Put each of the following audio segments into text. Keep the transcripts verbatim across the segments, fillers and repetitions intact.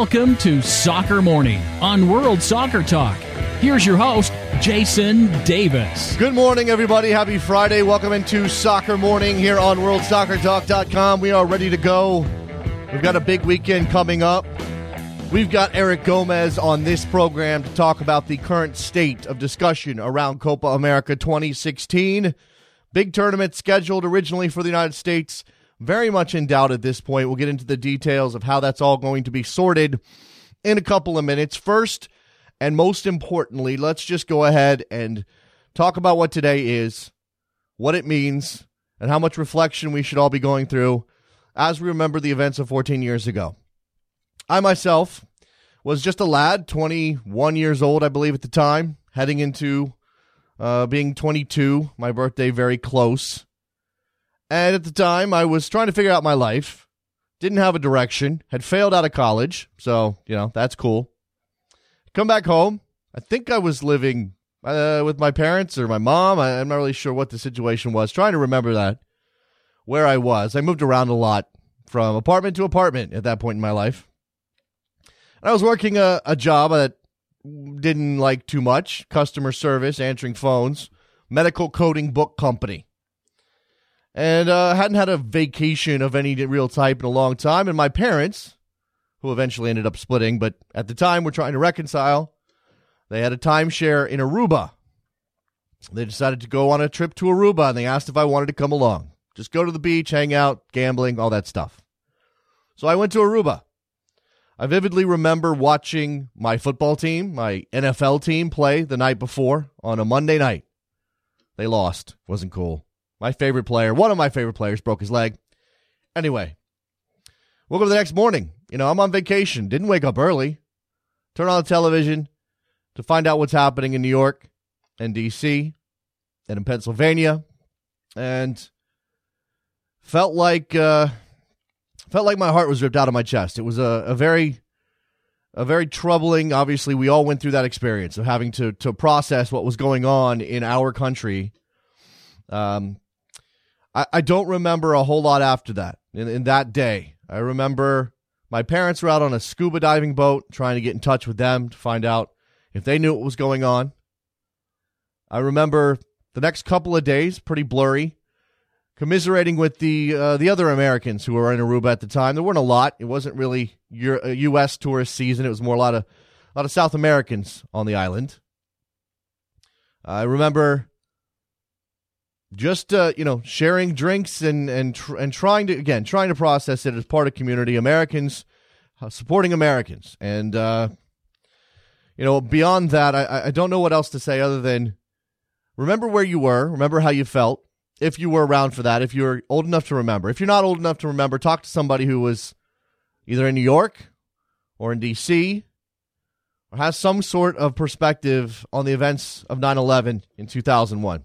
Welcome to Soccer Morning on World Soccer Talk. Here's your host, Jason Davis. Good morning, everybody. Happy Friday. Welcome into Soccer Morning here on world soccer talk dot com. We are ready to go. We've got a big weekend coming up. We've got Eric Gomez on this program to talk about the current state of discussion around Copa America twenty sixteen. Big tournament scheduled originally for the United States. Very much in doubt at this point. We'll get into the details of how that's all going to be sorted in a couple of minutes. First, and most importantly, let's just go ahead and talk about what today is, what it means, and how much reflection we should all be going through as we remember the events of fourteen years ago. I myself was just a lad, twenty-one years old, I believe at the time, heading into uh, being twenty-two, my birthday very close. And at the time, I was trying to figure out my life, didn't have a direction, had failed out of college, so, you know, that's cool. Come back home. I think I was living uh, with my parents or my mom. I, I'm not really sure what the situation was. Trying to remember that, where I was. I moved around a lot from apartment to apartment at that point in my life. And I was working a, a job that didn't like too much. Customer service, answering phones, medical coding book company. And uh, hadn't had a vacation of any real type in a long time. And my parents, who eventually ended up splitting, but at the time were trying to reconcile, they had a timeshare in Aruba. They decided to go on a trip to Aruba, and they asked if I wanted to come along. Just go to the beach, hang out, gambling, all that stuff. So I went to Aruba. I vividly remember watching my football team, my N F L team, play the night before on a Monday night. They lost. Wasn't cool. My favorite player, one of my favorite players, broke his leg. Anyway, woke up the next morning. You know, I'm on vacation. Didn't wake up early. Turn on the television to find out what's happening in New York and D C and in Pennsylvania. And felt like uh, felt like my heart was ripped out of my chest. It was a, a very a very troubling, obviously we all went through that experience of having to to process what was going on in our country. Um, I, I don't remember a whole lot after that, in, in that day. I remember my parents were out on a scuba diving boat trying to get in touch with them to find out if they knew what was going on. I remember the next couple of days, pretty blurry, commiserating with the uh, the other Americans who were in Aruba at the time. There weren't a lot. It wasn't really your, a U S tourist season. It was more a lot of a lot of South Americans on the island. I remember just uh, you know sharing drinks and and tr- and trying to again trying to process it as part of community. Americans uh, supporting Americans, and uh, you know beyond that, I I don't know what else to say other than remember where you were, remember how you felt. If you were around for that, if you're old enough to remember. If you're not old enough to remember, talk to somebody who was either in New York or in D C or has some sort of perspective on the events of nine eleven in two thousand one.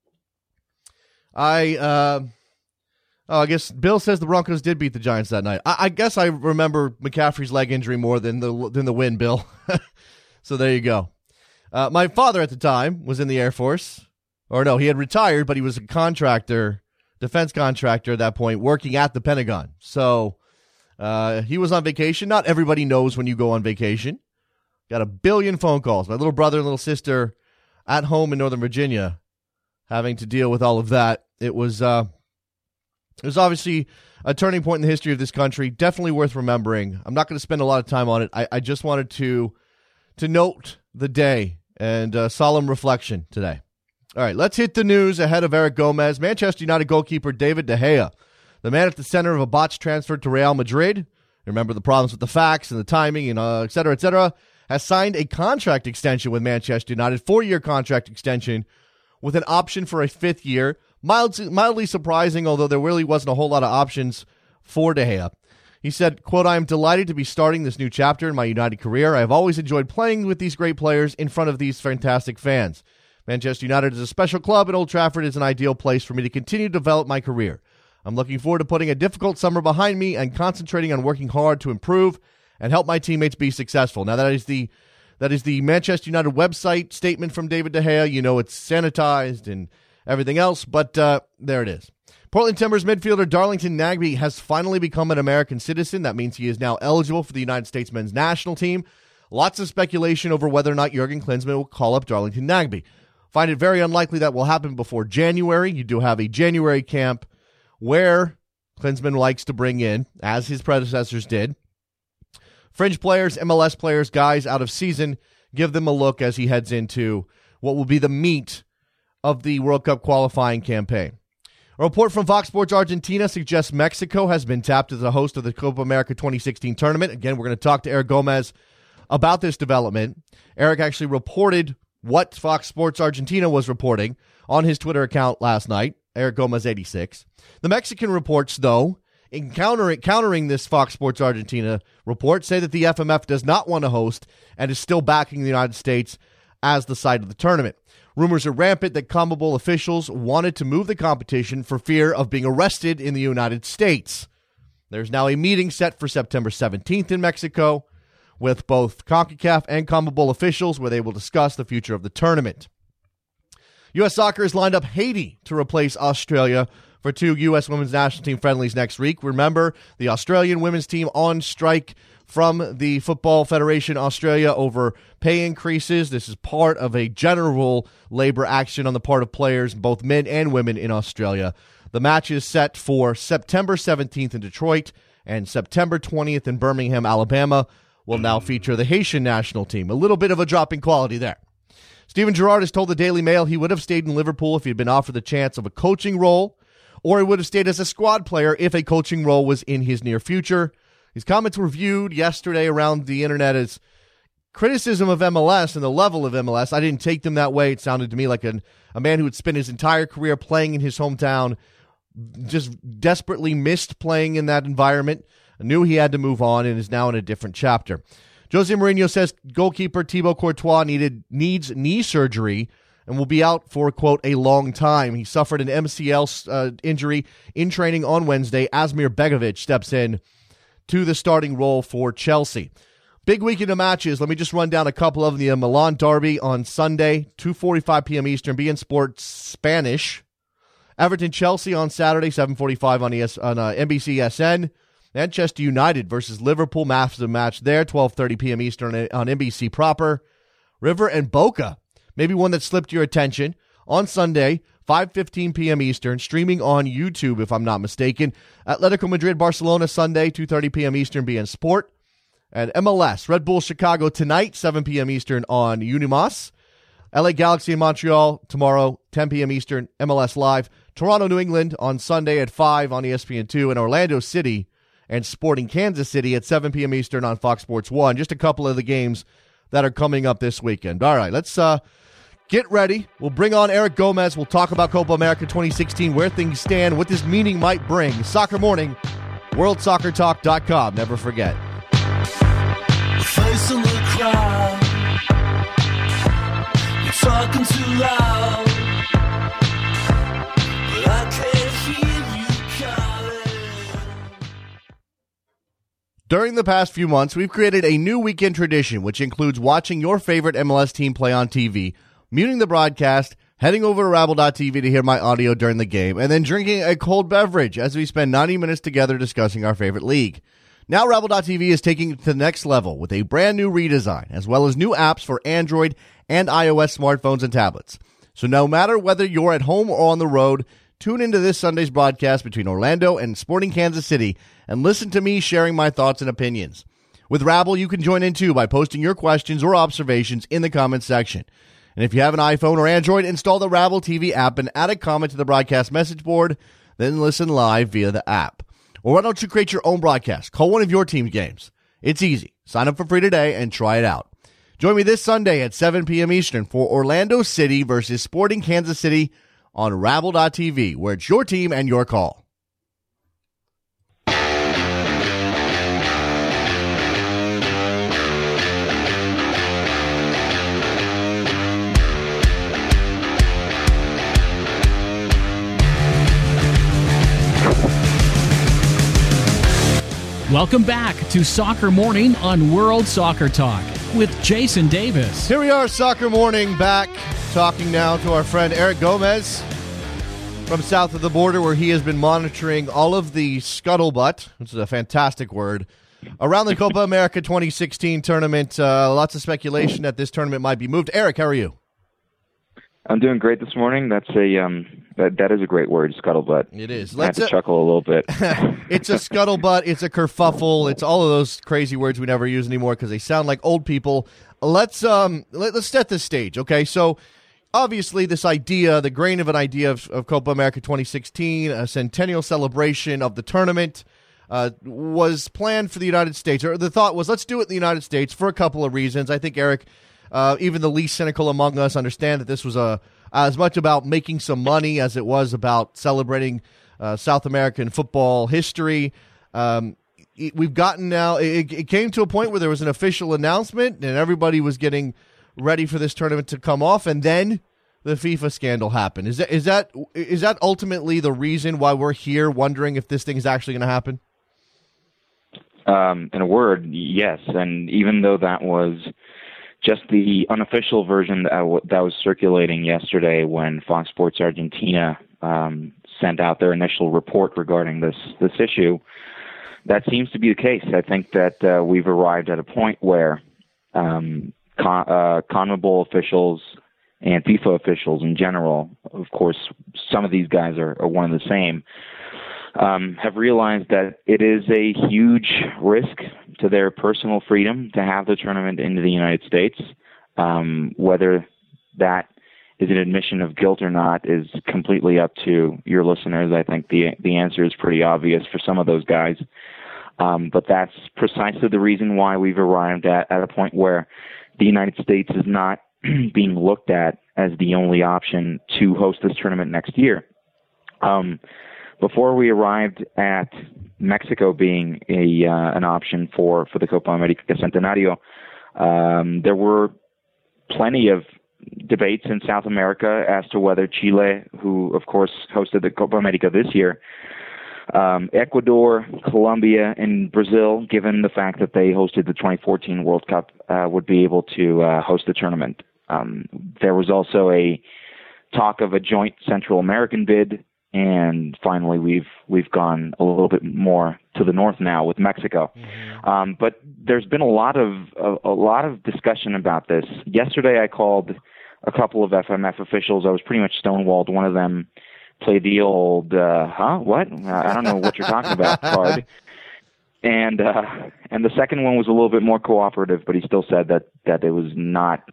I, uh, oh, I guess Bill says the Broncos did beat the Giants that night. I, I guess I remember McCaffrey's leg injury more than the than the win, Bill. So there you go. Uh, my father at the time was in the Air Force. Or no, he had retired, but he was a contractor, defense contractor at that point, working at the Pentagon. So uh, he was on vacation. Not everybody knows when you go on vacation. Got a billion phone calls. My little brother and little sister at home in Northern Virginia having to deal with all of that. It was, uh, it was obviously a turning point in the history of this country. Definitely worth remembering. I'm not going to spend a lot of time on it. I, I just wanted to, to note the day and uh, solemn reflection today. All right, let's hit the news ahead of Eric Gomez. Manchester United goalkeeper David De Gea, the man at the center of a botched transfer to Real Madrid, remember the problems with the facts and the timing and uh, et cetera, et cetera, has signed a contract extension with Manchester United, four-year contract extension with an option for a fifth year. Mild, mildly surprising, although there really wasn't a whole lot of options for De Gea. He said, quote, "I am delighted to be starting this new chapter in my United career. I have always enjoyed playing with these great players in front of these fantastic fans. Manchester United is a special club, and Old Trafford is an ideal place for me to continue to develop my career. I'm looking forward to putting a difficult summer behind me and concentrating on working hard to improve and help my teammates be successful." Now, that is the that is the Manchester United website statement from David De Gea. You know, it's sanitized and everything else, but uh, there it is. Portland Timbers midfielder Darlington Nagbe has finally become an American citizen. That means he is now eligible for the United States men's national team. Lots of speculation over whether or not Jurgen Klinsmann will call up Darlington Nagbe. Find it very unlikely that will happen before January. You do have a January camp where Klinsmann likes to bring in, as his predecessors did, fringe players, M L S players, guys out of season, give them a look as he heads into what will be the meat of the World Cup qualifying campaign. A report from Fox Sports Argentina suggests Mexico has been tapped as a host of the Copa America twenty sixteen tournament. Again, we're going to talk to Eric Gomez about this development. Eric actually reported what Fox Sports Argentina was reporting on his Twitter account last night, Eric Gomez eighty-six. The Mexican reports, though, in countering, countering this Fox Sports Argentina report, say that the F M F does not want to host and is still backing the United States as the site of the tournament. Rumors are rampant that CONMEBOL officials wanted to move the competition for fear of being arrested in the United States. There's now a meeting set for September seventeenth in Mexico with both CONCACAF and CONMEBOL officials where they will discuss the future of the tournament. U S Soccer has lined up Haiti to replace Australia for two U S women's national team friendlies next week. Remember, the Australian women's team on strike from the Football Federation Australia over pay increases. This is part of a general labor action on the part of players, both men and women in Australia. The match is set for September seventeenth in Detroit and September twentieth in Birmingham, Alabama. Will now feature the Haitian national team. A little bit of a drop in quality there. Steven Gerrard has told the Daily Mail he would have stayed in Liverpool if he had been offered the chance of a coaching role, or he would have stayed as a squad player if a coaching role was in his near future. His comments were viewed yesterday around the internet as criticism of M L S and the level of M L S. I didn't take them that way. It sounded to me like an, a man who had spent his entire career playing in his hometown, just desperately missed playing in that environment, knew he had to move on, and is now in a different chapter. Jose Mourinho says goalkeeper Thibaut Courtois needed needs knee surgery and will be out for, quote, a long time. He suffered an M C L uh, injury in training on Wednesday. Asmir Begovic steps in to the starting role for Chelsea. Big weekend of matches. Let me just run down a couple of them. The Milan Derby on Sunday, two forty-five p.m. Eastern, B N Sports Spanish. Everton-Chelsea on Saturday, seven forty-five on, E S, on uh, N B C S N. Manchester United versus Liverpool, massive match there, twelve thirty p.m. Eastern on N B C proper. River and Boca, maybe one that slipped your attention, on Sunday, five fifteen p.m. Eastern, streaming on YouTube if I'm not mistaken. Atletico Madrid-Barcelona Sunday, two thirty p.m. Eastern, B N Sport. And M L S, Red Bull Chicago tonight, seven p.m. Eastern on Unimas. L A Galaxy and Montreal tomorrow, ten p.m. Eastern, M L S Live. Toronto, New England on Sunday at five on E S P N two. And Orlando City and Sporting Kansas City at seven p.m. Eastern on Fox Sports one. Just a couple of the games that are coming up this weekend. All right, let's uh, get ready. We'll bring on Eric Gomez. We'll talk about Copa America twenty sixteen, where things stand, what this meaning might bring. Soccer Morning, world soccer talk dot com. Never forget. Face in the crowd, you're talking too loud, but I can't hear you calling. During the past few months, we've created a new weekend tradition, which includes watching your favorite M L S team play on T V, muting the broadcast, heading over to Rabble dot T V to hear my audio during the game, and then drinking a cold beverage as we spend ninety minutes together discussing our favorite league. Now Rabble dot T V is taking it to the next level with a brand new redesign, as well as new apps for Android and iOS smartphones and tablets. So no matter whether you're at home or on the road, tune into this Sunday's broadcast between Orlando and Sporting Kansas City and listen to me sharing my thoughts and opinions. With Rabble, you can join in too by posting your questions or observations in the comments section. And if you have an iPhone or Android, install the Rabble T V app and add a comment to the broadcast message board, then listen live via the app. Or why don't you create your own broadcast? Call one of your team's games. It's easy. Sign up for free today and try it out. Join me this Sunday at seven p.m. Eastern for Orlando City versus Sporting Kansas City on Rabble dot T V, where it's your team and your call. Welcome back to Soccer Morning on World Soccer Talk with Jason Davis. Here we are, Soccer Morning, back talking now to our friend Eric Gomez from south of the border, where he has been monitoring all of the scuttlebutt, which is a fantastic word, around the Copa America twenty sixteen tournament. Uh, lots of speculation that this tournament might be moved. Eric, how are you? I'm doing great this morning. That's a um, that that is a great word, scuttlebutt. It is. Let's I had to uh, chuckle a little bit. It's a scuttlebutt. It's a kerfuffle. It's all of those crazy words we never use anymore because they sound like old people. Let's um let, let's set the stage, okay? So obviously, this idea, the grain of an idea of, of Copa America twenty sixteen, a centennial celebration of the tournament, uh, was planned for the United States. Or the thought was, let's do it in the United States for a couple of reasons. I think Eric. Uh, even the least cynical among us understand that this was a as much about making some money as it was about celebrating uh, South American football history. Um, it, we've gotten now, it, it came to a point where there was an official announcement and everybody was getting ready for this tournament to come off, and then the FIFA scandal happened. Is that is that is that ultimately the reason why we're here wondering if this thing is actually going to happen? Um, in a word, yes. And even though that was just the unofficial version that, w- that was circulating yesterday when Fox Sports Argentina um, sent out their initial report regarding this this issue, that seems to be the case. I think that uh, we've arrived at a point where um, Con- uh, CONMEBOL officials and FIFA officials in general, of course, some of these guys are, are one and the same, um, have realized that it is a huge risk to their personal freedom to have the tournament into the United States. Um, whether that is an admission of guilt or not is completely up to your listeners. I think the the answer is pretty obvious for some of those guys. Um, but that's precisely the reason why we've arrived at, at a point where the United States is not being looked at as the only option to host this tournament next year. Um, before we arrived at Mexico being a uh, an option for, for the Copa America Centenario, um, there were plenty of debates in South America as to whether Chile, who of course hosted the Copa America this year, um, Ecuador, Colombia, and Brazil, given the fact that they hosted the twenty fourteen World Cup, uh, would be able to uh, host the tournament. Um, there was also a talk of a joint Central American bid. And finally, we've we've gone a little bit more to the north now with Mexico. Mm-hmm. Um, but there's been a lot of a, a lot of discussion about this. Yesterday, I called a couple of F M F officials. I was pretty much stonewalled. One of them played the old uh, "huh, what? I don't know what you're talking about" card. And uh, and the second one was a little bit more cooperative, but he still said that that it was not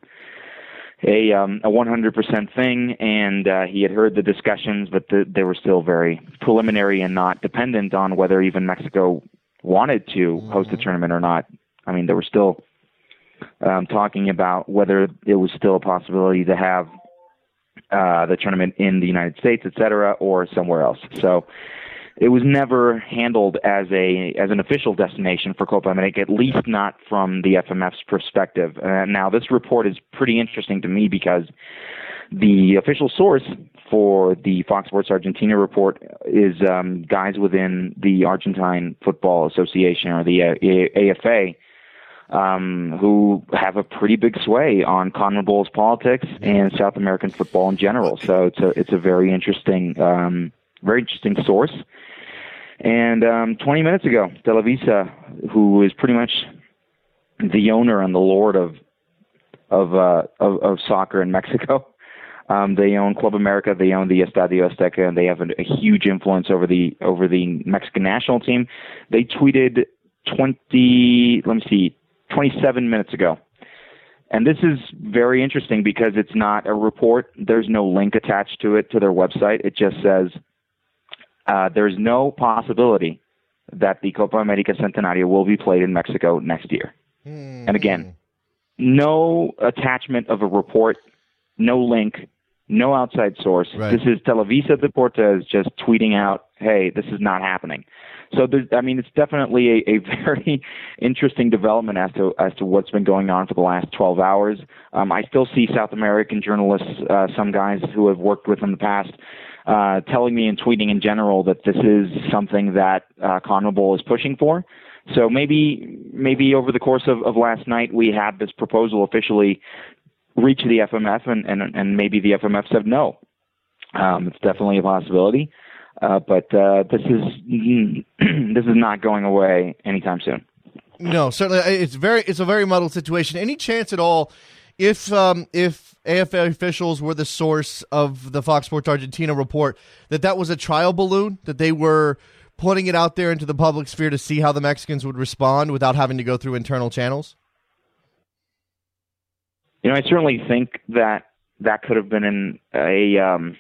a um, a one hundred percent thing, and uh, he had heard the discussions, but the, they were still very preliminary and not dependent on whether even Mexico wanted to host the tournament or not. I mean, they were still um, talking about whether it was still a possibility to have uh, the tournament in the United States, et cetera, or somewhere else. So it was never handled as a as an official destination for Copa America, at least not from the F M F's perspective. Uh, now, this report is pretty interesting to me because the official source for the Fox Sports Argentina report is um, guys within the Argentine Football Association, or the A F A, um, who have a pretty big sway on CONMEBOL's politics and South American football in general. So it's a it's a very interesting um, very interesting source. And um, twenty minutes ago, Televisa, who is pretty much the owner and the lord of of uh, of, of soccer in Mexico, um, they own Club America, they own the Estadio Azteca, and they have a, a huge influence over the over the Mexican national team. They tweeted twenty, let me see, twenty-seven minutes ago. And this is very interesting because it's not a report. There's no link attached to it to their website. It just says, Uh, there's no possibility that the Copa America Centenario will be played in Mexico next year. Mm. And again, no attachment of a report, no link, no outside source. Right. This is Televisa Deportes just tweeting out, hey, this is not happening. So, there's, I mean, it's definitely a, a very interesting development as to as to what's been going on for the last twelve hours. Um, I still see South American journalists, uh, some guys who have worked with in the past, Uh, telling me and tweeting in general that this is something that uh, CONMEBOL is pushing for. So maybe maybe over the course of, of last night we had this proposal officially reach the F M F, and, and, and maybe the F M F said no. Um, it's definitely a possibility, uh, but uh, this is this is not going away anytime soon. No, certainly it's very it's a very muddled situation. Any chance at all, if um, if A F A officials were the source of the Fox Sports Argentina report, that that was a trial balloon, that they were putting it out there into the public sphere to see how the Mexicans would respond without having to go through internal channels? You know, I certainly think that that could have been an, a um,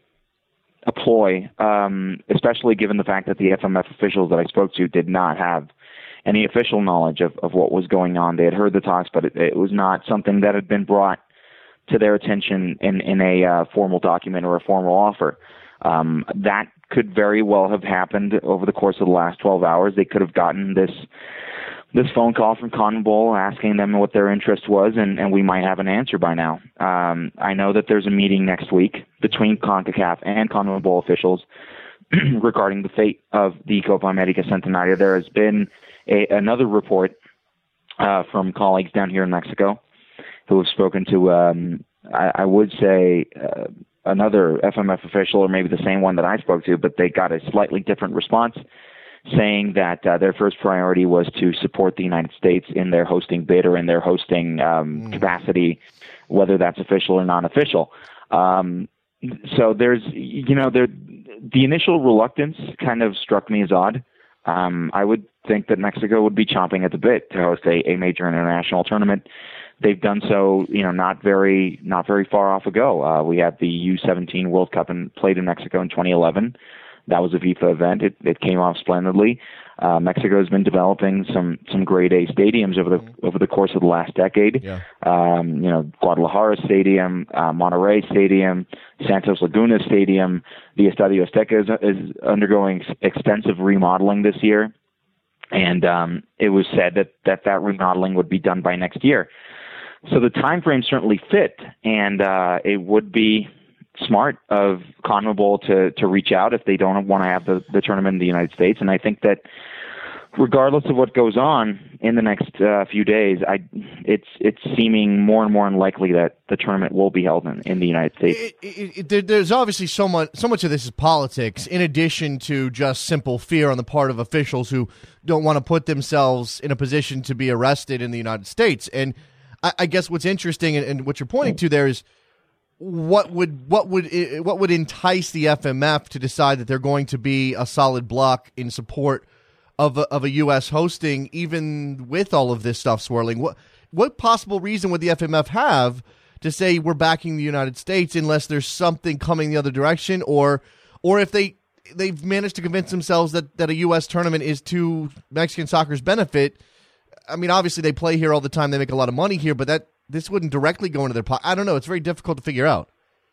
a ploy, um, especially given the fact that the F M F officials that I spoke to did not have any official knowledge of, of what was going on. They had heard the talks, but it, it was not something that had been brought to their attention in, in a uh, formal document or a formal offer. Um, that could very well have happened over the course of the last twelve hours. They could have gotten this this phone call from CONMEBOL asking them what their interest was, and, and we might have an answer by now. Um, I know that there's a meeting next week between CONCACAF and CONMEBOL officials regarding the fate of the Copa America Centenario. There has been a, another report uh, from colleagues down here in Mexico who have spoken to, um, I, I would say, uh, another F M F official, or maybe the same one that I spoke to, but they got a slightly different response, saying that uh, their first priority was to support the United States in their hosting bid or in their hosting um, mm. capacity, whether that's official or non-official. Um, so there's, you know, there, the initial reluctance kind of struck me as odd. Um, I would think that Mexico would be chomping at the bit to host a, a major international tournament. They've done so, you know, not very, not very far off ago. Uh, we had the U seventeen World Cup and played in Mexico in twenty eleven. That was a FIFA event. It, it came off splendidly. Uh, Mexico has been developing some, some grade A stadiums over the mm-hmm. over the course of the last decade. Yeah. Um, you know, Guadalajara Stadium, uh, Monterrey Stadium, Santos Laguna Stadium. The Estadio Azteca is, is undergoing extensive remodeling this year, and um, it was said that, that that remodeling would be done by next year. So the time frame certainly fit, and uh, it would be smart of CONMEBOL to to reach out if they don't want to have the, the tournament in the United States. And I think that regardless of what goes on in the next uh, few days, I it's it's seeming more and more unlikely that the tournament will be held in, in the United States. It, it, it, there's obviously so much so much of this is politics, in addition to just simple fear on the part of officials who don't want to put themselves in a position to be arrested in the United States. And I, I guess what's interesting and, and what you're pointing to there is, What would what would what would entice the F M F to decide that they're going to be a solid block in support of a, of a U S hosting, even with all of this stuff swirling? What what possible reason would the F M F have to say we're backing the United States unless there's something coming the other direction, or or if they they've managed to convince themselves that, that a U S tournament is to Mexican soccer's benefit? I mean, obviously they play here all the time; they make a lot of money here, but that. This wouldn't directly go into their pocket. I don't know. It's very difficult to figure out.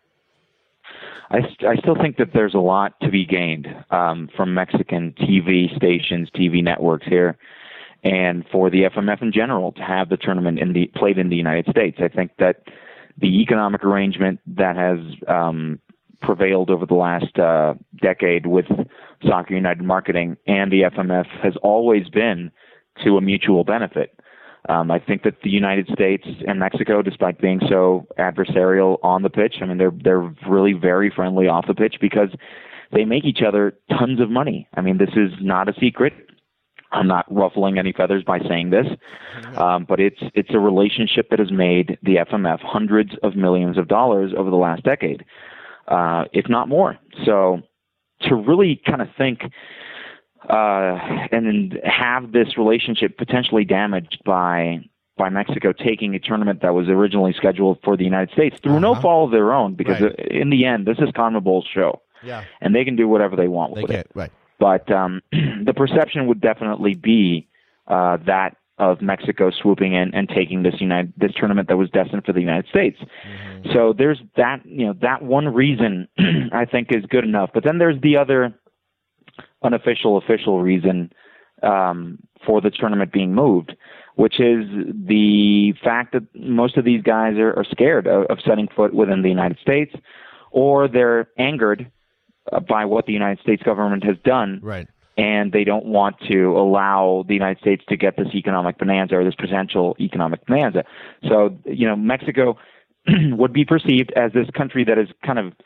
I, st- I still think that there's a lot to be gained um, from Mexican T V stations, T V networks here, and for the F M F in general to have the tournament in the played in the United States. I think that the economic arrangement that has um, prevailed over the last uh, decade with Soccer United Marketing and the F M F has always been to a mutual benefit. Um, I think that the United States and Mexico, despite being so adversarial on the pitch, I mean, they're they're really very friendly off the pitch because they make each other tons of money. I mean, this is not a secret. I'm not ruffling any feathers by saying this, um, but it's it's a relationship that has made the F M F hundreds of millions of dollars over the last decade, uh, if not more. So to really kind of think Uh, and then have this relationship potentially damaged by by Mexico taking a tournament that was originally scheduled for the United States through uh-huh. no fault of their own, because right. in the end, this is CONMEBOL's show, yeah, and they can do whatever they want with they it. Right. But um, the perception would definitely be uh, that of Mexico swooping in and taking this United this tournament that was destined for the United States. Mm-hmm. So there's that, you know, that one reason I think is good enough. But then there's the other unofficial official reason um, for the tournament being moved, which is the fact that most of these guys are, are scared of, of setting foot within the United States, or they're angered uh, by what the United States government has done, right, and they don't want to allow the United States to get this economic bonanza or this potential economic bonanza. So, you know, Mexico would be perceived as this country that is kind of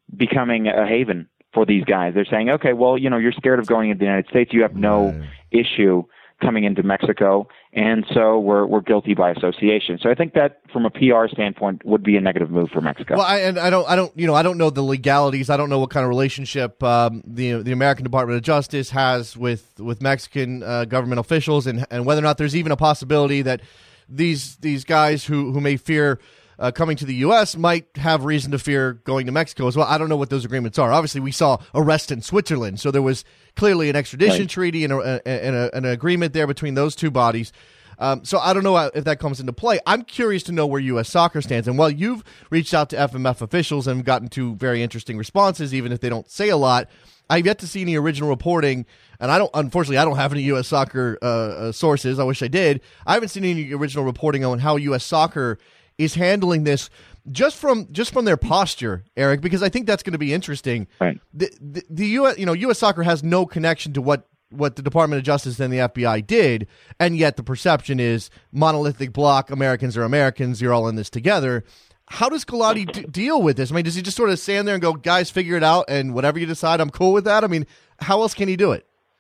becoming a haven for these guys. They're saying, okay, well, you know, you're scared of going into the United States. You have no Right. issue coming into Mexico, and so we're we're guilty by association. So I think that, from a P R standpoint, would be a negative move for Mexico. Well, I, and I don't, I don't, you know, I don't know the legalities. I don't know what kind of relationship um, the the American Department of Justice has with with Mexican uh, government officials, and and whether or not there's even a possibility that these these guys who who may fear Uh, coming to the U S might have reason to fear going to Mexico as well. I don't know what those agreements are. Obviously, we saw arrest in Switzerland, so there was clearly an extradition Right. treaty and, a, and a, an agreement there between those two bodies. Um, so I don't know if that comes into play. I'm curious to know where U S Soccer stands. And while you've reached out to F M F officials and gotten two very interesting responses, even if they don't say a lot, I've yet to see any original reporting. And I don't, unfortunately, I don't have any U S Soccer uh, uh, sources. I wish I did. I haven't seen any original reporting on how U S Soccer is handling this, just from just from their posture, Eric, because I think that's going to be interesting. Right. The, the, the U S, you know, U S Soccer has no connection to what, what the Department of Justice and the F B I did, and yet the perception is monolithic block. Americans are Americans. You're all in this together. How does Galati d- deal with this? I mean, does he just sort of stand there and go, "Guys, figure it out, and whatever you decide, I'm cool with that"? I mean, how else can he do it?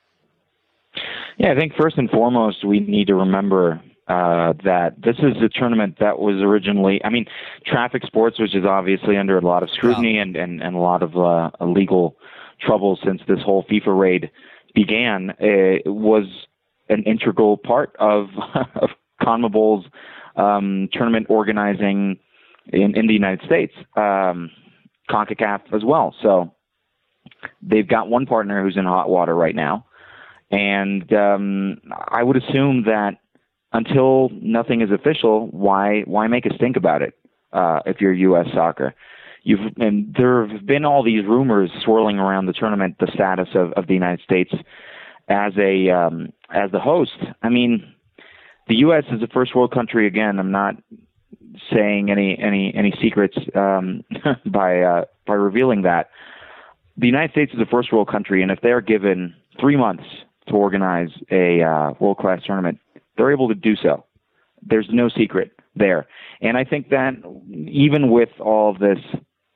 Yeah, I think first and foremost, we need to remember uh, that this is a tournament that was originally, I mean, Traffic Sports, which is obviously under a lot of scrutiny Wow. and, and, and a lot of uh, legal trouble since this whole FIFA raid began, uh, was an integral part of, of CONMEBOL's um, tournament organizing in, in the United States, um, CONCACAF as well. So they've got one partner who's in hot water right now. And um, I would assume that until nothing is official, why why make a stink about it? Uh, if you're U S Soccer, you've and there have been all these rumors swirling around the tournament, the status of, of the United States as a um, as the host. I mean, the U S is a first world country. Again, I'm not saying any any any secrets um, by uh, by revealing that. The United States is a first world country, and if they're given three months to organize a uh, world-class tournament, they're able to do so. There's no secret there. And I think that even with all of this,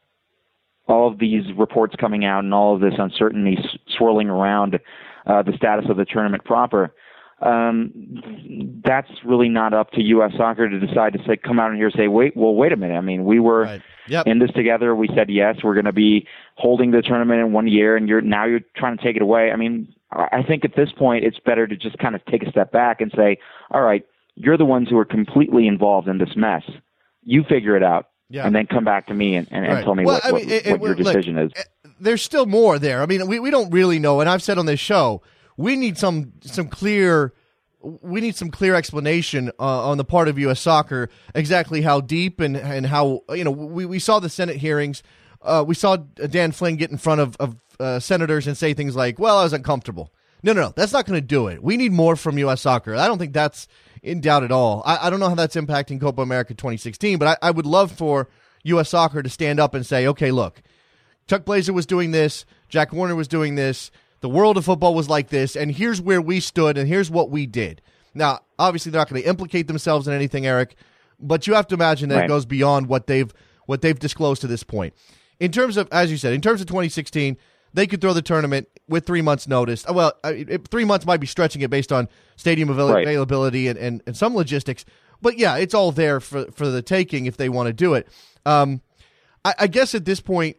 all of these reports coming out and all of this uncertainty s- swirling around uh, the status of the tournament proper, um, that's really not up to U S Soccer to decide to say, come out here and say, wait, well, wait a minute. I mean, we were Right. Yep. in this together. We said, yes, we're going to be holding the tournament in one year, and you're now you're trying to take it away. I mean, I think at this point it's better to just kind of take a step back and say, all right, you're the ones who are completely involved in this mess. You figure it out, Yeah. and then come back to me and, and, and Right. tell me Well, what, I what, mean, it- what it- your look, decision is. eh, There's still more there. I mean, we, we don't really know, and I've said on this show, we need some some clear we need some clear explanation uh, on the part of U S Soccer exactly how deep and and how, you know, we, we saw the Senate hearings. Uh, we saw Dan Flynn get in front of, of uh, senators and say things like, well, I was uncomfortable. No, no, no, that's not going to do it. We need more from U S Soccer. I don't think that's in doubt at all. I, I don't know how that's impacting Copa America twenty sixteen, but I, I would love for U S Soccer to stand up and say, okay, look, Chuck Blazer was doing this, Jack Warner was doing this, the world of football was like this, and here's where we stood, and here's what we did. Now, obviously, they're not going to implicate themselves in anything, Eric, but you have to imagine that Right. it goes beyond what they've what they've disclosed to this point. In terms of, as you said, in terms of twenty sixteen, they could throw the tournament with three months' notice. Well, I- it, three months might be stretching it based on stadium avail- Right. availability and, and, and some logistics, but yeah, it's all there for, for the taking if they want to do it. Um, I, I guess at this point,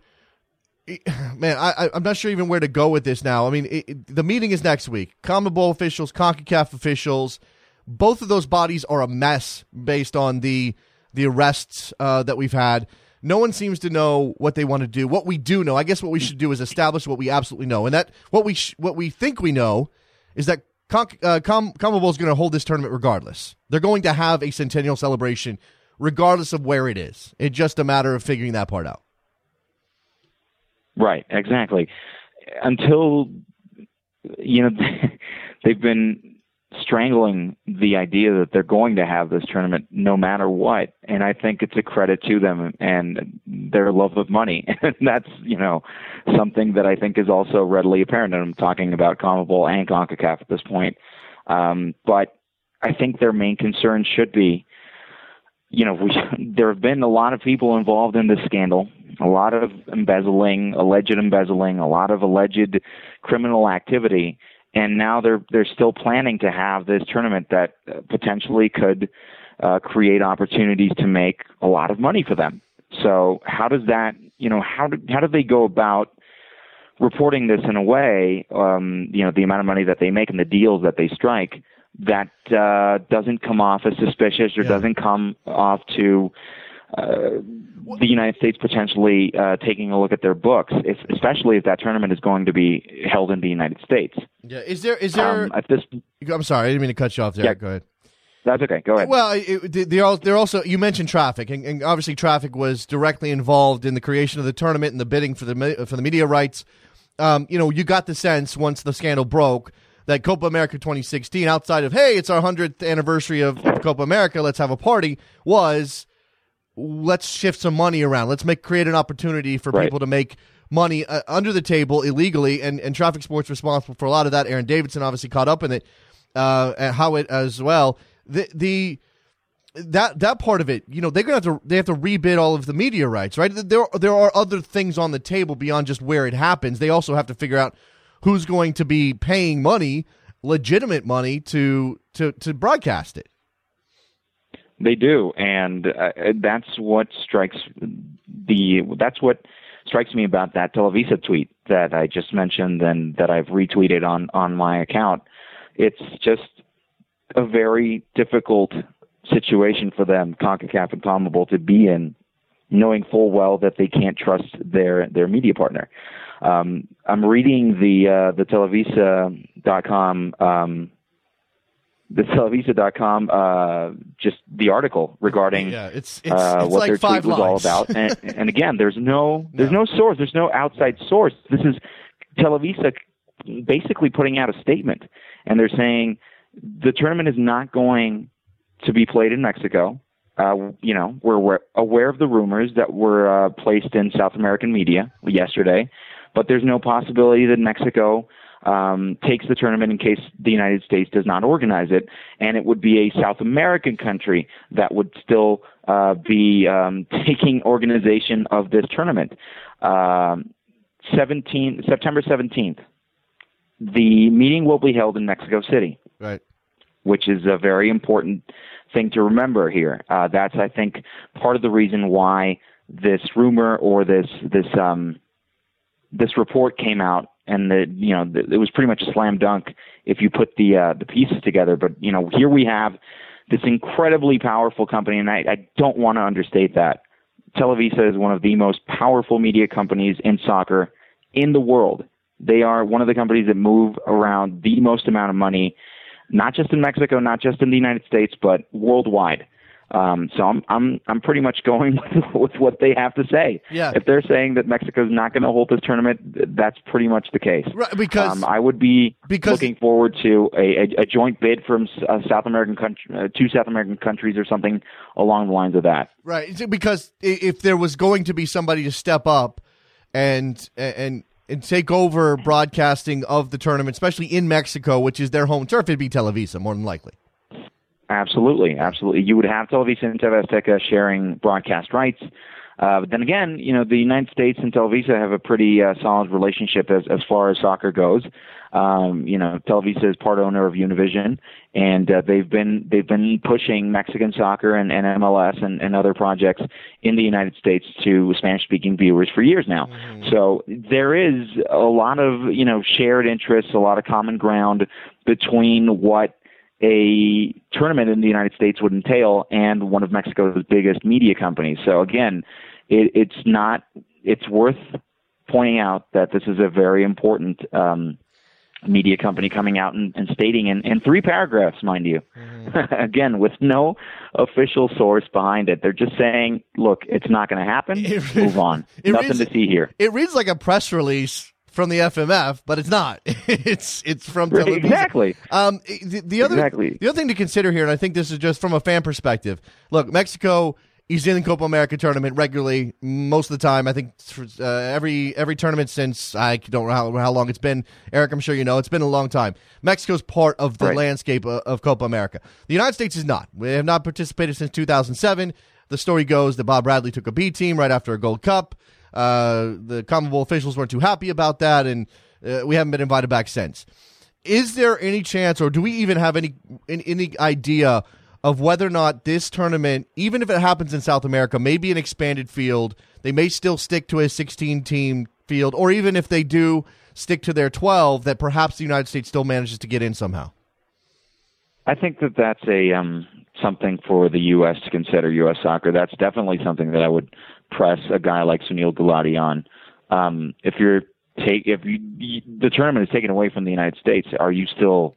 man, I, I'm not sure even where to go with this now. I mean, it, it, the meeting is next week. CONMEBOL officials, CONCACAF officials, both of those bodies are a mess based on the the arrests uh, that we've had. No one seems to know what they want to do. What we do know, I guess, what we should do is establish what we absolutely know, and that what we sh- what we think we know is that Con- uh, Com- CONMEBOL is going to hold this tournament regardless. They're going to have a centennial celebration regardless of where it is. It's just a matter of figuring that part out. Right, exactly. Until, you know, they've been strangling the idea that they're going to have this tournament no matter what. And I think it's a credit to them and their love of money. And that's, you know, something that I think is also readily apparent. And I'm talking about CONMEBOL and CONCACAF at this point. Um, but I think their main concern should be, you know, we, there have been a lot of people involved in this scandal. a lot of embezzling, alleged embezzling, a lot of alleged criminal activity, and now they're they're still planning to have this tournament that uh, potentially could uh, create opportunities to make a lot of money for them. So how does that, you know, how do, how do they go about reporting this in a way, um, you know, the amount of money that they make and the deals that they strike that uh, doesn't come off as suspicious or yeah. doesn't come off to uh, the United States potentially uh, taking a look at their books, if, especially if that tournament is going to be held in the United States. Yeah, is there is there? Um, at this, I'm sorry, I didn't mean to cut you off there. Yeah, go ahead. That's okay. Go ahead. Well, it, they're all, they're also, you mentioned Traffic, and, and obviously Traffic was directly involved in the creation of the tournament and the bidding for the for the media rights. Um, you know, you got the sense once the scandal broke that Copa America twenty sixteen, outside of, hey, it's our hundredth anniversary of, of Copa America, let's have a party, was let's shift some money around. Let's make create an opportunity for right. people to make money uh, under the table illegally, and, and Traffic Sports responsible for a lot of that. Aaron Davidson obviously caught up in it, uh, and Howitt as well. The the that that part of it, you know, they're gonna have to they have to rebid all of the media rights, right? There there are other things on the table beyond just where it happens. They also have to figure out who's going to be paying money, legitimate money, to to to broadcast it. They do, and uh, that's what strikes the that's what strikes me about that Televisa tweet that I just mentioned and that I've retweeted on on my account. It's just a very difficult situation for them, CONCACAF and CONMEBOL, to be in, knowing full well that they can't trust their their media partner. Um, I'm reading the uh, the Televisa dot com um, the Televisa dot com uh, just the article regarding yeah, it's, it's, uh, it's what like their five tweet was lines. all about. And, and again, there's no there's no. no source, there's no outside source. This is Televisa basically putting out a statement, and they're saying the tournament is not going to be played in Mexico. Uh, you know, we're aware of the rumors that were uh, placed in South American media yesterday, but there's no possibility that Mexico um, takes the tournament in case the United States does not organize it, and it would be a South American country that would still uh, be um, taking organization of this tournament. Um, seventeenth, September seventeenth, the meeting will be held in Mexico City. Right. Which is a very important thing to remember here. Uh, that's, I think, part of the reason why this rumor or this this um, this report came out, and the you know the, it was pretty much a slam dunk if you put the uh, the pieces together. But you know, here we have this incredibly powerful company, and I, I don't want to understate that. Televisa is one of the most powerful media companies in soccer in the world. They are one of the companies that move around the most amount of money, not just in Mexico, not just in the United States, but worldwide. Um, so I'm I'm I'm pretty much going with, with what they have to say. Yeah. If they're saying that Mexico's not going to hold this tournament, that's pretty much the case. Right, because um, I would be because, looking forward to a, a, a joint bid from a South American country, uh, two South American countries, or something along the lines of that. Right, because if there was going to be somebody to step up and and. and take over broadcasting of the tournament, especially in Mexico, which is their home turf, it'd be Televisa, more than likely. Absolutely, absolutely. You would have Televisa and T V Azteca sharing broadcast rights. Uh, but then again, you know, the United States and Televisa have a pretty uh, solid relationship as, as far as soccer goes. Um, you know, Televisa is part owner of Univision, and uh, they've been they've been pushing Mexican soccer and, and M L S and, and other projects in the United States to Spanish-speaking viewers for years now. Mm-hmm. So there is a lot of, you know, shared interests, a lot of common ground between what a tournament in the United States would entail and one of Mexico's biggest media companies. So again, it, it's not it's worth pointing out that this is a very important um, media company coming out and, and stating in, in three paragraphs, mind you, mm-hmm. again, with no official source behind it. They're just saying, look, it's not going to happen. It, Move on. Nothing reads, to see here. It reads like a press release from the F M F, but it's not. it's it's from Televisa. Exactly. Um, the, the other exactly. the other thing to consider here, and I think this is just from a fan perspective. Look, Mexico is in the Copa America tournament regularly most of the time. I think uh, every every tournament since, I don't know how, how long it's been. Eric, I'm sure you know, it's been a long time. Mexico's part of the right. landscape of, of Copa America. The United States is not. We have not participated since two thousand seven. The story goes that Bob Bradley took a B team right after a Gold Cup. Uh, the CONMEBOL officials weren't too happy about that, and uh, we haven't been invited back since. Is there any chance, or do we even have any any idea of whether or not this tournament, even if it happens in South America, may be an expanded field? They may still stick to a sixteen-team field, or even if they do stick to their twelve, that perhaps the United States still manages to get in somehow? I think that that's a um, something for the U S to consider, U S Soccer. That's definitely something that I would press a guy like Sunil Gulati on. Um, if you're take if you, the tournament is taken away from the United States, are you still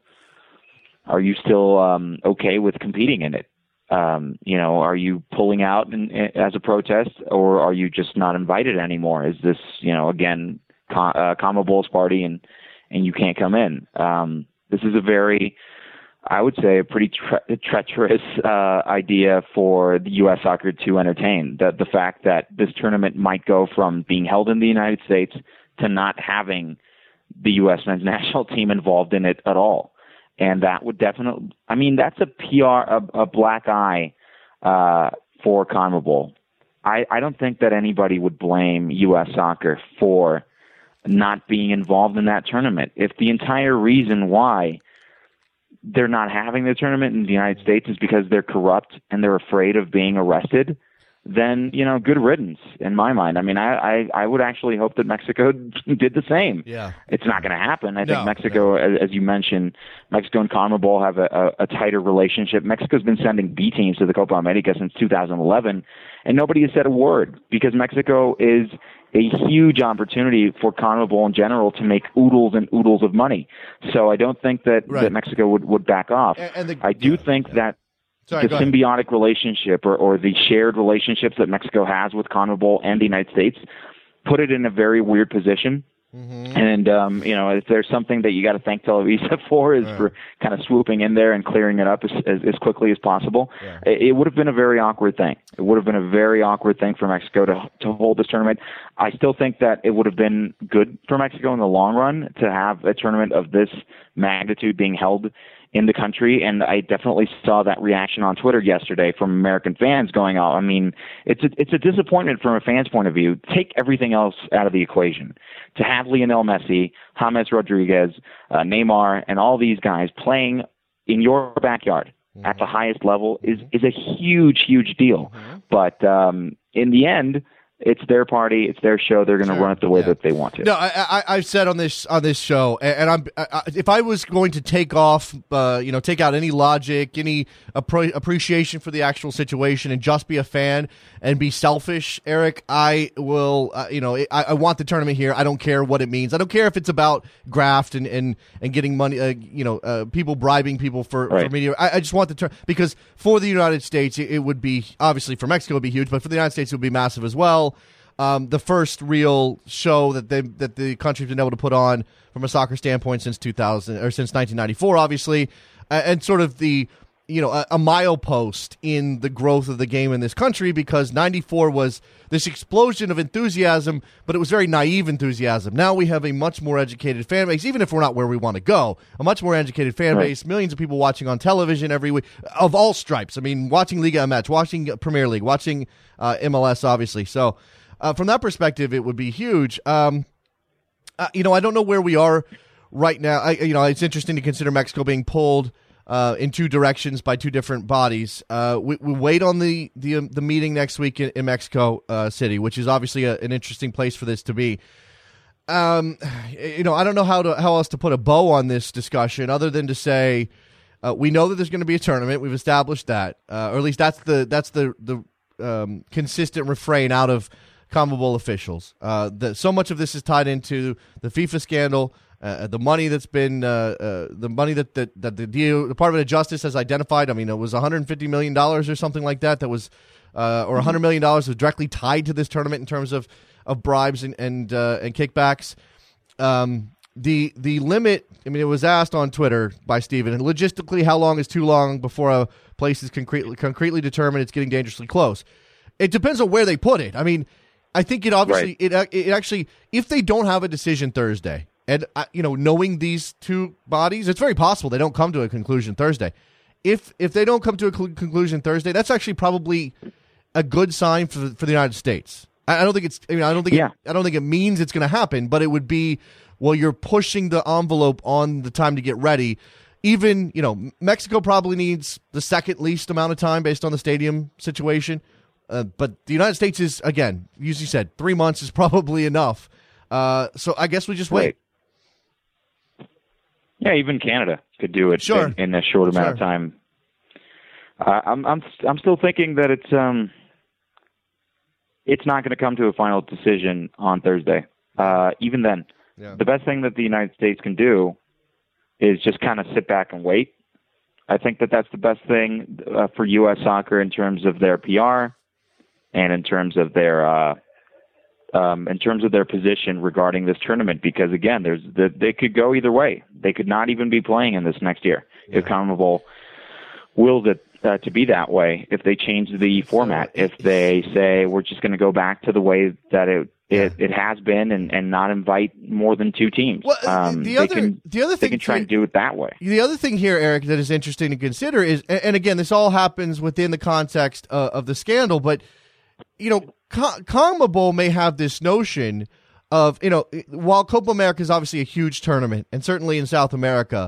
are you still um, okay with competing in it? Um, you know, are you pulling out in, in, as a protest, or are you just not invited anymore? Is this, you know, again, con, uh, CONMEBOL's party and and you can't come in? Um, this is a very, I would say, a pretty tre- treacherous uh, idea for the U S Soccer to entertain. The the fact that this tournament might go from being held in the United States to not having the U S men's national team involved in it at all. And that would definitely, I mean, that's a P R, a, a black eye uh, for CONMEBOL. I, I don't think that anybody would blame U S Soccer for not being involved in that tournament. If the entire reason why they're not having the tournament in the United States is because they're corrupt and they're afraid of being arrested, then, you know, good riddance in my mind. I mean, I, I, I would actually hope that Mexico did the same. Yeah. It's not going to happen. I No, think Mexico, as, as you mentioned, Mexico and CONMEBOL have a, a, a tighter relationship. Mexico's been sending B teams to the Copa America since two thousand eleven, and nobody has said a word because Mexico is a huge opportunity for CONMEBOL in general to make oodles and oodles of money. So I don't think that, Right. that Mexico would, would back off. And- and the- I do yeah, think yeah. that Sorry, go the ahead. symbiotic relationship or, or the shared relationships that Mexico has with CONMEBOL and the United States put it in a very weird position. Mm-hmm. And, um, you know, if there's something that you got to thank Televisa for is Right. for kind of swooping in there and clearing it up as, as, as quickly as possible. Yeah. It, it would have been a very awkward thing. It would have been a very awkward thing for Mexico to to hold this tournament. I still think that it would have been good for Mexico in the long run to have a tournament of this magnitude being held in the country, and I definitely saw that reaction on Twitter yesterday from American fans going, "Oh, I mean, it's a, it's a disappointment from a fan's point of view. Take everything else out of the equation. To have Lionel Messi, James Rodriguez, uh, Neymar, and all these guys playing in your backyard mm-hmm. at the highest level is is a huge, huge deal. Mm-hmm. But um, in the end, it's their party, it's their show. They're going to Sure. run it the way Yeah. that they want to." No, I, I, I've said on this on this show, and, and I'm I, if I was going to take off, uh, you know, take out any logic, any appre- appreciation for the actual situation, and just be a fan and be selfish, Eric, I will. Uh, you know, I, I want the tournament here. I don't care what it means. I don't care if it's about graft and and, and getting money. Uh, you know, uh, people bribing people for, Right. for media. I, I just want the tournament because for the United States, it, it would be obviously for Mexico it would be huge, but for the United States it would be massive as well. Um, the first real show that they that the country's been able to put on from a soccer standpoint since two thousand or since nineteen ninety-four, obviously, uh, and sort of the you know a, a milepost in the growth of the game in this country because ninety-four was this explosion of enthusiasm, but it was very naive enthusiasm. Now we have a much more educated fan base, even if we're not where we want to go. A much more educated fan Right. base, millions of people watching on television every week of all stripes. I mean, watching Liga M X, watching Premier League, watching uh, M L S, obviously. So. Uh, from that perspective, it would be huge. Um, uh, you know, I don't know where we are right now. I, you know, it's interesting to consider Mexico being pulled uh, in two directions by two different bodies. Uh, we, we wait on the the, um, the meeting next week in, in Mexico uh, City, which is obviously a, an interesting place for this to be. Um, you know, I don't know how to how else to put a bow on this discussion other than to say uh, we know that there's going to be a tournament. We've established that, uh, or at least that's the that's the the um, consistent refrain out of CONMEBOL officials. Uh, the, so much of this is tied into the FIFA scandal, uh, the money that's been, uh, uh, the money that, that, that the D- Department of Justice has identified. I mean, it was one hundred fifty million dollars or something like that. That was, uh, or one hundred million dollars was directly tied to this tournament in terms of, of bribes and and, uh, and kickbacks. Um, the the limit. I mean, it was asked on Twitter by Steven, logistically, how long is too long before a place is concretely concretely determined it's getting dangerously close? It depends on where they put it. I mean. I think it obviously Right. it it actually if they don't have a decision Thursday and uh, you know knowing these two bodies, it's very possible they don't come to a conclusion Thursday. If if they don't come to a cl- conclusion Thursday, that's actually probably a good sign for the, for the United States I, I don't think it's. I mean, I don't think. Yeah. It, I don't think it means it's going to happen, but it would be. Well, you're pushing the envelope on the time to get ready. Even, you know, Mexico probably needs the second least amount of time based on the stadium situation. Uh, but the United States is, again, as you said, three months is probably enough. Uh, so I guess we just wait. Right. Yeah, even Canada could do it sure. in, in a short amount sure. of time. Uh, I'm I'm I'm still thinking that it's um it's not going to come to a final decision on Thursday. Uh, even then, yeah. the best thing that the United States can do is just kind of sit back and wait. I think that that's the best thing uh, for U S soccer in terms of their P R and in terms of their uh, um, in terms of their position regarding this tournament. Because again, there's the, they could go either way. They could not even be playing in this next year yeah. if CONMEBOL wills it uh, to be that way. If they change the format, if they say we're just going to go back to the way that it. It it has been, and, and not invite more than two teams. Well, um, the other they can, the other thing they can try too, and do it that way. The other thing here, Eric, that is interesting to consider is, and again, this all happens within the context uh, of the scandal, but you know, Con- CONMEBOL may have this notion of, you know, while Copa America is obviously a huge tournament, and certainly in South America,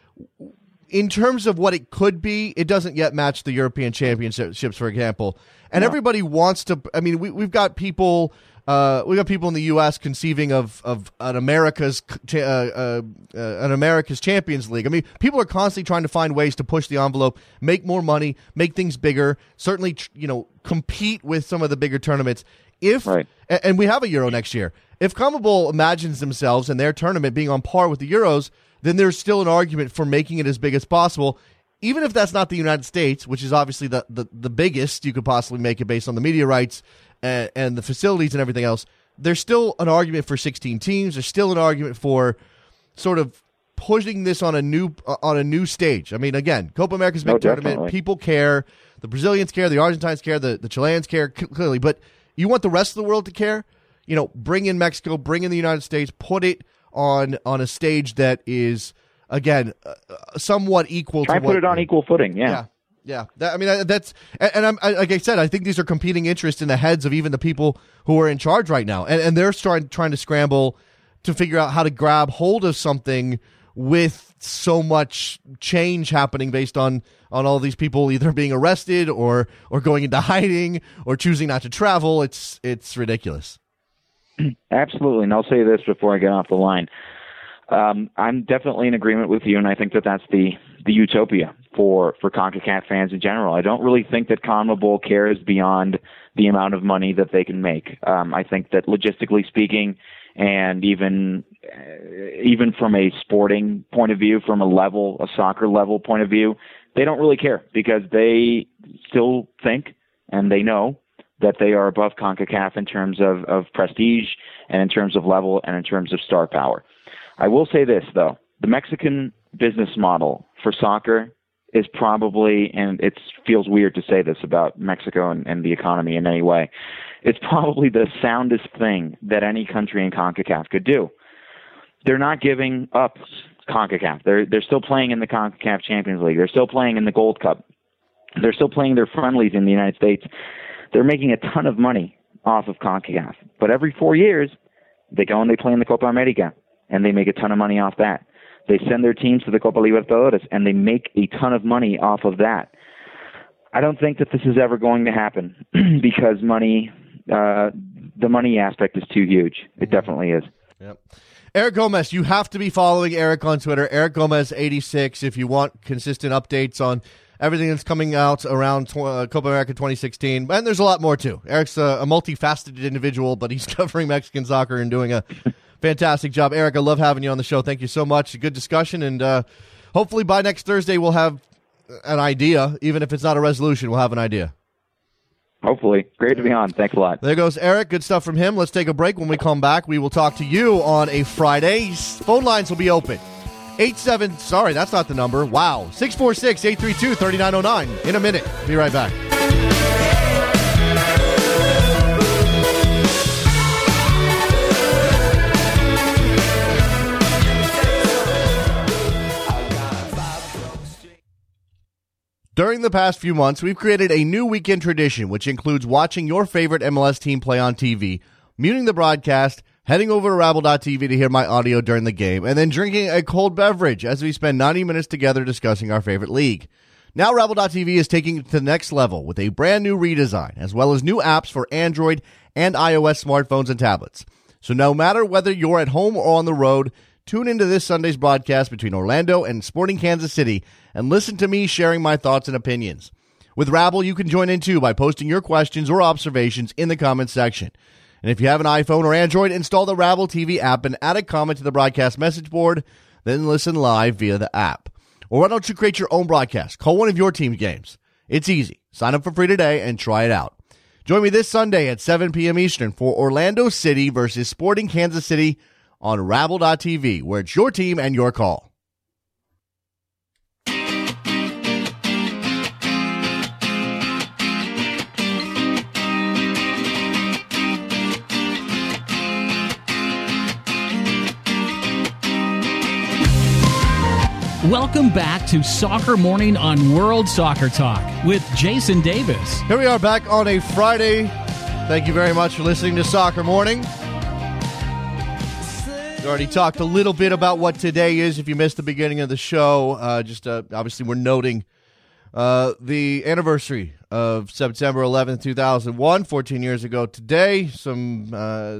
in terms of what it could be, it doesn't yet match the European Championships, for example. And no. everybody wants to. I mean, we we've got people. Uh, we got people in the U S conceiving of of an America's uh, uh, uh, an America's Champions League. I mean, people are constantly trying to find ways to push the envelope, make more money, make things bigger. Certainly, you know, compete with some of the bigger tournaments. If right. and we have a Euro next year. If CONMEBOL imagines themselves and their tournament being on par with the Euros, then there's still an argument for making it as big as possible. Even if that's not the United States, which is obviously the, the, the biggest you could possibly make it based on the media rights and, and the facilities and everything else, there's still an argument for sixteen teams. There's still an argument for sort of pushing this on a new on a new stage. I mean, again, Copa America's a big oh, tournament. Definitely. People care. The Brazilians care. The Argentines care. The, the Chileans care, clearly. But you want the rest of the world to care? You know, bring in Mexico, bring in the United States, put it on on a stage that is, again, uh, somewhat equal Try to and what, put it on equal footing, yeah. Yeah, yeah. That, I mean, that's, and, and I'm, I, like I said, I think these are competing interests in the heads of even the people who are in charge right now. And, and they're trying, trying to scramble to figure out how to grab hold of something with so much change happening based on, on all these people either being arrested or, or going into hiding or choosing not to travel. It's, it's ridiculous. Absolutely. And I'll say this before I get off the line. Um, I'm definitely in agreement with you, and I think that that's the, the utopia for, for CONCACAF fans in general. I don't really think that CONMEBOL cares beyond the amount of money that they can make. Um, I think that logistically speaking, and even uh, even from a sporting point of view, from a level, a soccer level point of view, they don't really care because they still think and they know that they are above CONCACAF in terms of, of prestige and in terms of level and in terms of star power. I will say this, though. The Mexican business model for soccer is probably, and it feels weird to say this about Mexico and, and the economy in any way, it's probably the soundest thing that any country in CONCACAF could do. They're not giving up CONCACAF. They're, they're still playing in the CONCACAF Champions League. They're still playing in the Gold Cup. They're still playing their friendlies in the United States. They're making a ton of money off of CONCACAF. But every four years, they go and they play in the Copa America, and they make a ton of money off that. They send their teams to the Copa Libertadores, and they make a ton of money off of that. I don't think that this is ever going to happen because money, uh, the money aspect is too huge. It definitely is. Yep. Eric Gomez, you have to be following Eric on Twitter, Eric Gomez eighty-six, if you want consistent updates on everything that's coming out around tw- uh, Copa America twenty sixteen. And there's a lot more, too. Eric's a, a multifaceted individual, but he's covering Mexican soccer and doing a fantastic job. Eric, I love having you on the show. Thank you so much. Good discussion. And uh, hopefully by next Thursday, we'll have an idea. Even if it's not a resolution, we'll have an idea. Hopefully. Great to be on. Thanks a lot. There goes Eric. Good stuff from him. Let's take a break. When we come back, we will talk to you on a Friday. Phone lines will be open. eight seven, sorry, that's not the number. Wow. six four six, eight three two, three nine zero nine. In a minute. Be right back. During the past few months, we've created a new weekend tradition, which includes watching your favorite M L S team play on T V, muting the broadcast, heading over to Rabble dot T V to hear my audio during the game, and then drinking a cold beverage as we spend ninety minutes together discussing our favorite league. Now Rabble dot T V is taking it to the next level with a brand new redesign, as well as new apps for Android and iOS smartphones and tablets. So no matter whether you're at home or on the road, tune into this Sunday's broadcast between Orlando and Sporting Kansas City and listen to me sharing my thoughts and opinions. With Rabble, you can join in too by posting your questions or observations in the comments section. And if you have an iPhone or Android, install the Rabble T V app and add a comment to the broadcast message board, then listen live via the app. Or why don't you create your own broadcast? Call one of your team's games. It's easy. Sign up for free today and try it out. Join me this Sunday at seven p.m. Eastern for Orlando City versus Sporting Kansas City on Rabble dot T V, where it's your team and your call. Welcome back to Soccer Morning on World Soccer Talk with Jason Davis. Here we are back on a Friday. Thank you very much for listening to Soccer Morning. We already talked a little bit about what today is. If you missed the beginning of the show, uh, just uh, obviously we're noting uh, the anniversary of September eleventh, two thousand one, fourteen years ago today. Some uh,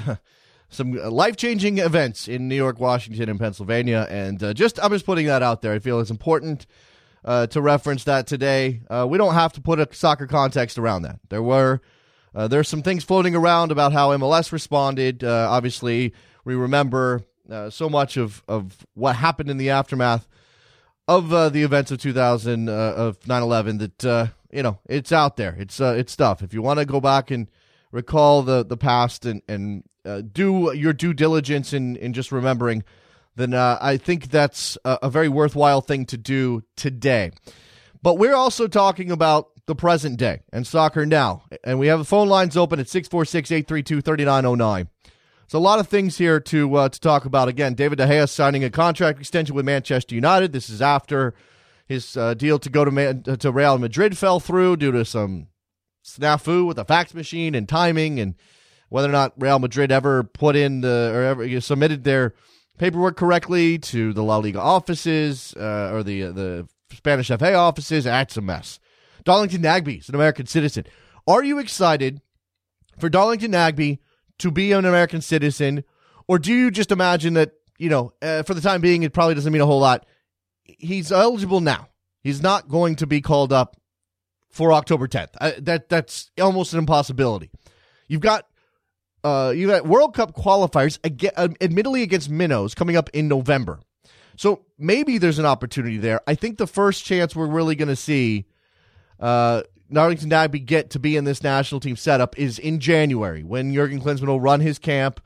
some life-changing events in New York, Washington, and Pennsylvania, and uh, just I'm just putting that out there. I feel it's important uh, to reference that today. Uh, we don't have to put a soccer context around that. There were uh, there's some things floating around about how M L S responded. Uh, obviously, we remember uh, so much of, of what happened in the aftermath of uh, the events of two thousand uh, of nine eleven. That uh, you know, it's out there. It's uh, it's stuff. If you want to go back and recall the the past and and uh, do your due diligence in in just remembering, then uh, I think that's a, a very worthwhile thing to do today. But we're also talking about the present day and soccer now, and we have the phone lines open at six four six, eight three two, three nine zero nine. So a lot of things here to uh, to talk about. Again, David De Gea signing a contract extension with Manchester United. This is after his uh, deal to go to Man- to Real Madrid fell through due to some snafu with the fax machine and timing, and whether or not Real Madrid ever put in the or ever submitted their paperwork correctly to the La Liga offices uh, or the uh, the Spanish F A offices. That's a mess. Darlington Nagbe is an American citizen. Are you excited for Darlington Nagbe to be an American citizen, or do you just imagine that, you know, uh, for the time being, it probably doesn't mean a whole lot? He's eligible now. He's not going to be called up for October tenth. I, that that's almost an impossibility. You've got uh, you've got World Cup qualifiers, again, uh, admittedly against minnows, coming up in November. So maybe there's an opportunity there. I think the first chance we're really going to see uh, Darlington Nagbe get to be in this national team setup is in January, when Jurgen Klinsmann will run his camp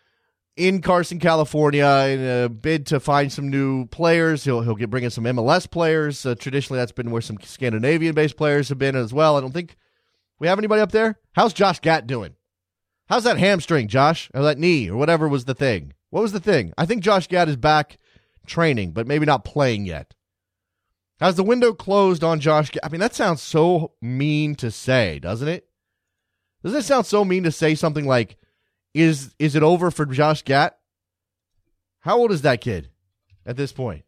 in Carson, California, in a bid to find some new players. He'll he'll get bring in some M L S players. Uh, traditionally, that's been where some Scandinavian-based players have been as well. I don't think we have anybody up there. How's Josh Gatt doing? How's that hamstring, Josh? Or that knee, or whatever was the thing? What was the thing? I think Josh Gatt is back training, but maybe not playing yet. Has the window closed on Josh Gatt? I mean, that sounds so mean to say, doesn't it? Doesn't it sound so mean to say something like, is is it over for Josh Gatt? How old is that kid at this point?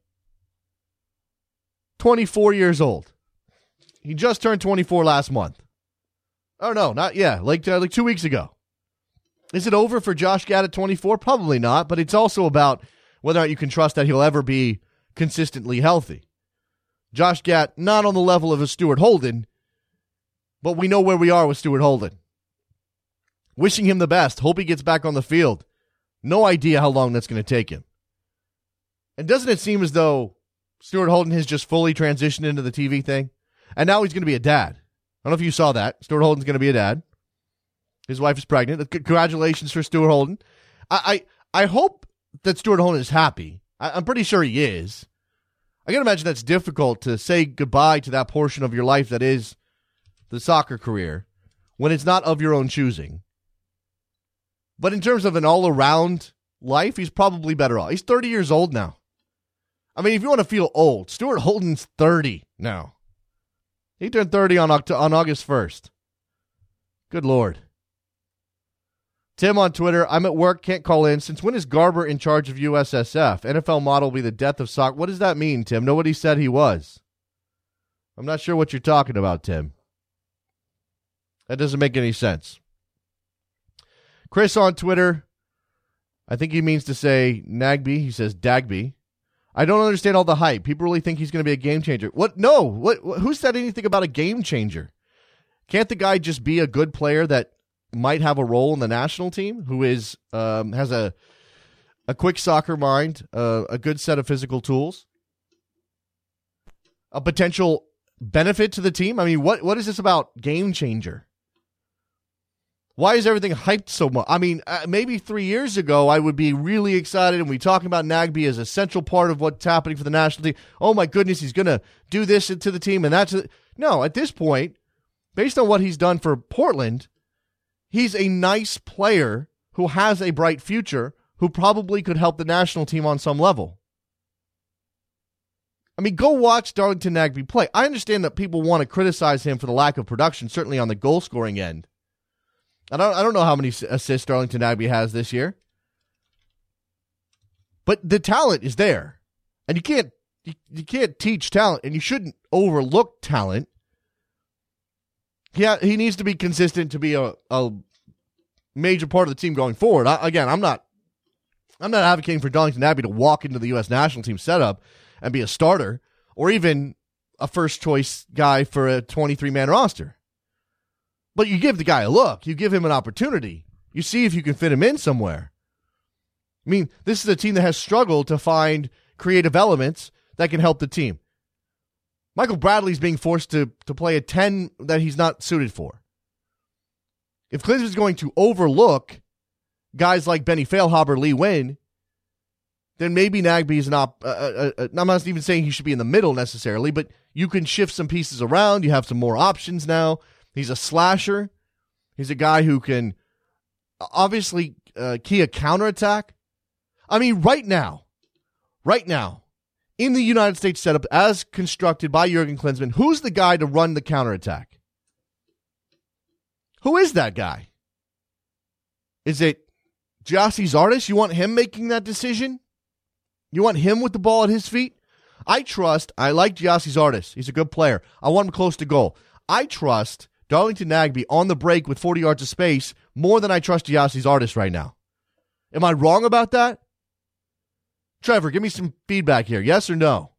twenty-four years old. He just turned twenty-four last month. Oh, no, not, yeah, like, uh, like two weeks ago. Is it over for Josh Gatt at twenty-four? Probably not, but it's also about whether or not you can trust that he'll ever be consistently healthy. Josh Gatt, not on the level of a Stuart Holden, but we know where we are with Stuart Holden. Wishing him the best. Hope he gets back on the field. No idea how long that's going to take him. And doesn't it seem as though Stuart Holden has just fully transitioned into the T V thing? And now he's going to be a dad. I don't know if you saw that. Stuart Holden's going to be a dad. His wife is pregnant. Congratulations for Stuart Holden. I I, I hope that Stuart Holden is happy. I, I'm pretty sure he is. I can imagine that's difficult to say goodbye to that portion of your life that is the soccer career when it's not of your own choosing. But in terms of an all-around life, he's probably better off. He's thirty years old now. I mean, if you want to feel old, Stuart Holden's thirty now. He turned thirty on Oct- on August first. Good Lord. Tim on Twitter, I'm at work, can't call in. Since when is Garber in charge of U S S F? N F L model will be the death of soccer. What does that mean, Tim? Nobody said he was. I'm not sure what you're talking about, Tim. That doesn't make any sense. Chris on Twitter, I think he means to say Nagby. He says Dagby. I don't understand all the hype. People really think he's going to be a game changer. What? No. What? what? Who said anything about a game changer? Can't the guy just be a good player that might have a role in the national team? Who is um, has a a quick soccer mind, uh, a good set of physical tools, a potential benefit to the team? I mean, what what is this about game changer? Why is everything hyped so much? I mean, uh, maybe three years ago, I would be really excited, and we talking about Nagby as a central part of what's happening for the national team. Oh, my goodness, he's going to do this to the team, and that's... No, at this point, based on what he's done for Portland, he's a nice player who has a bright future, who probably could help the national team on some level. I mean, go watch Darlington Nagby play. I understand that people want to criticize him for the lack of production, certainly on the goal-scoring end. I don't, I don't know how many assists Darlington Nagby has this year. But the talent is there. And you can't you, you can't teach talent, and you shouldn't overlook talent. Yeah, he needs to be consistent to be a, a major part of the team going forward. I, again, I'm not I'm not advocating for Darlington Nagby to walk into the U S national team setup and be a starter or even a first-choice guy for a twenty-three man roster. But you give the guy a look. You give him an opportunity. You see if you can fit him in somewhere. I mean, this is a team that has struggled to find creative elements that can help the team. Michael Bradley's being forced to, to play a ten that he's not suited for. If Cleveland's going to overlook guys like Benny Failhaber, Lee Wynn, then maybe Nagby is an op. Uh, uh, uh, I'm not even saying he should be in the middle necessarily, but you can shift some pieces around. You have some more options now. He's a slasher. He's a guy who can obviously uh, key a counterattack. I mean, right now, right now, in the United States setup as constructed by Jurgen Klinsmann, who's the guy to run the counterattack? Who is that guy? Is it Gyasi Zardes? You want him making that decision? You want him with the ball at his feet? I trust, I like Gyasi Zardes. He's a good player. I want him close to goal. I trust Darlington Nagby on the break with forty yards of space more than I trust Gyasi Zardes right now. Am I wrong about that? Trevor, give me some feedback here. Yes or no?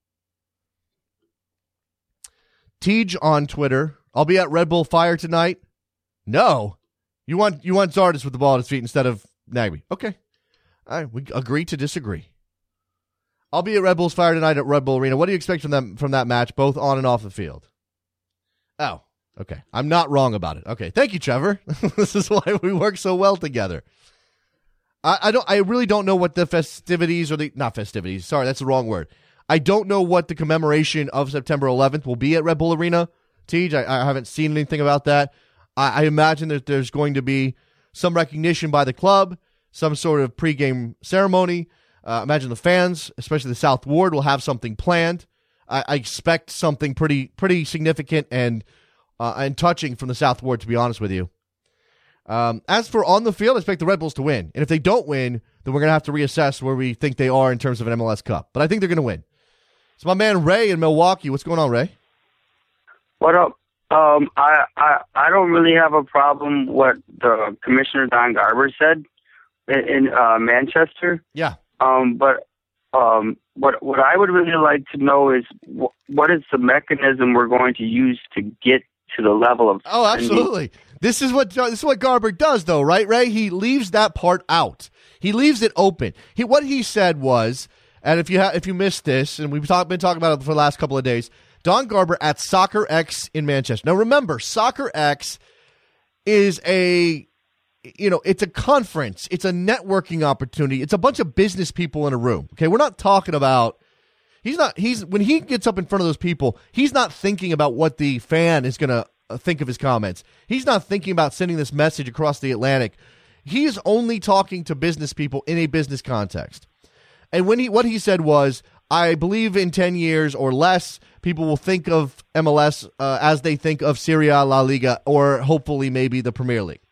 Tej on Twitter. I'll be at Red Bull Fire tonight. No. You want you want Zardes with the ball at his feet instead of Nagby. Okay. All right, we agree to disagree. I'll be at Red Bull's Fire tonight at Red Bull Arena. What do you expect from them from that match, both on and off the field? Oh. Okay, I'm not wrong about it. Okay, thank you, Trevor. This is why we work so well together. I, I don't. I really don't know what the festivities or the not festivities. Sorry, that's the wrong word. I don't know what the commemoration of September eleventh will be at Red Bull Arena. Tej, I, I haven't seen anything about that. I, I imagine that there's going to be some recognition by the club, some sort of pregame ceremony. Uh, imagine the fans, especially the South Ward, will have something planned. I, I expect something pretty pretty significant and. Uh, and touching from the South Ward, to be honest with you. Um, as for on the field, I expect the Red Bulls to win. And if they don't win, then we're going to have to reassess where we think they are in terms of an M L S Cup. But I think they're going to win. So my man Ray in Milwaukee. What's going on, Ray? What up? Um, I, I I don't really have a problem what the Commissioner Don Garber said in, in uh, Manchester. Yeah. Um, but um, what what I would really like to know is wh- what is the mechanism we're going to use to get to the level of oh, absolutely. This is what this is what Garber does, though, right, Ray? He leaves that part out. He leaves it open. He what he said was, and if you ha- if you missed this, and we've talk- been talking about it for the last couple of days, Don Garber at Soccer X in Manchester. Now, remember, Soccer X is a you know it's a conference. It's a networking opportunity. It's a bunch of business people in a room. Okay, we're not talking about. He's not, he's, when he gets up in front of those people, he's not thinking about what the fan is going to think of his comments. He's not thinking about sending this message across the Atlantic. He is only talking to business people in a business context. And when he, what he said was, I believe in ten years or less, people will think of M L S uh, as they think of Serie A, La Liga, or hopefully maybe the Premier League.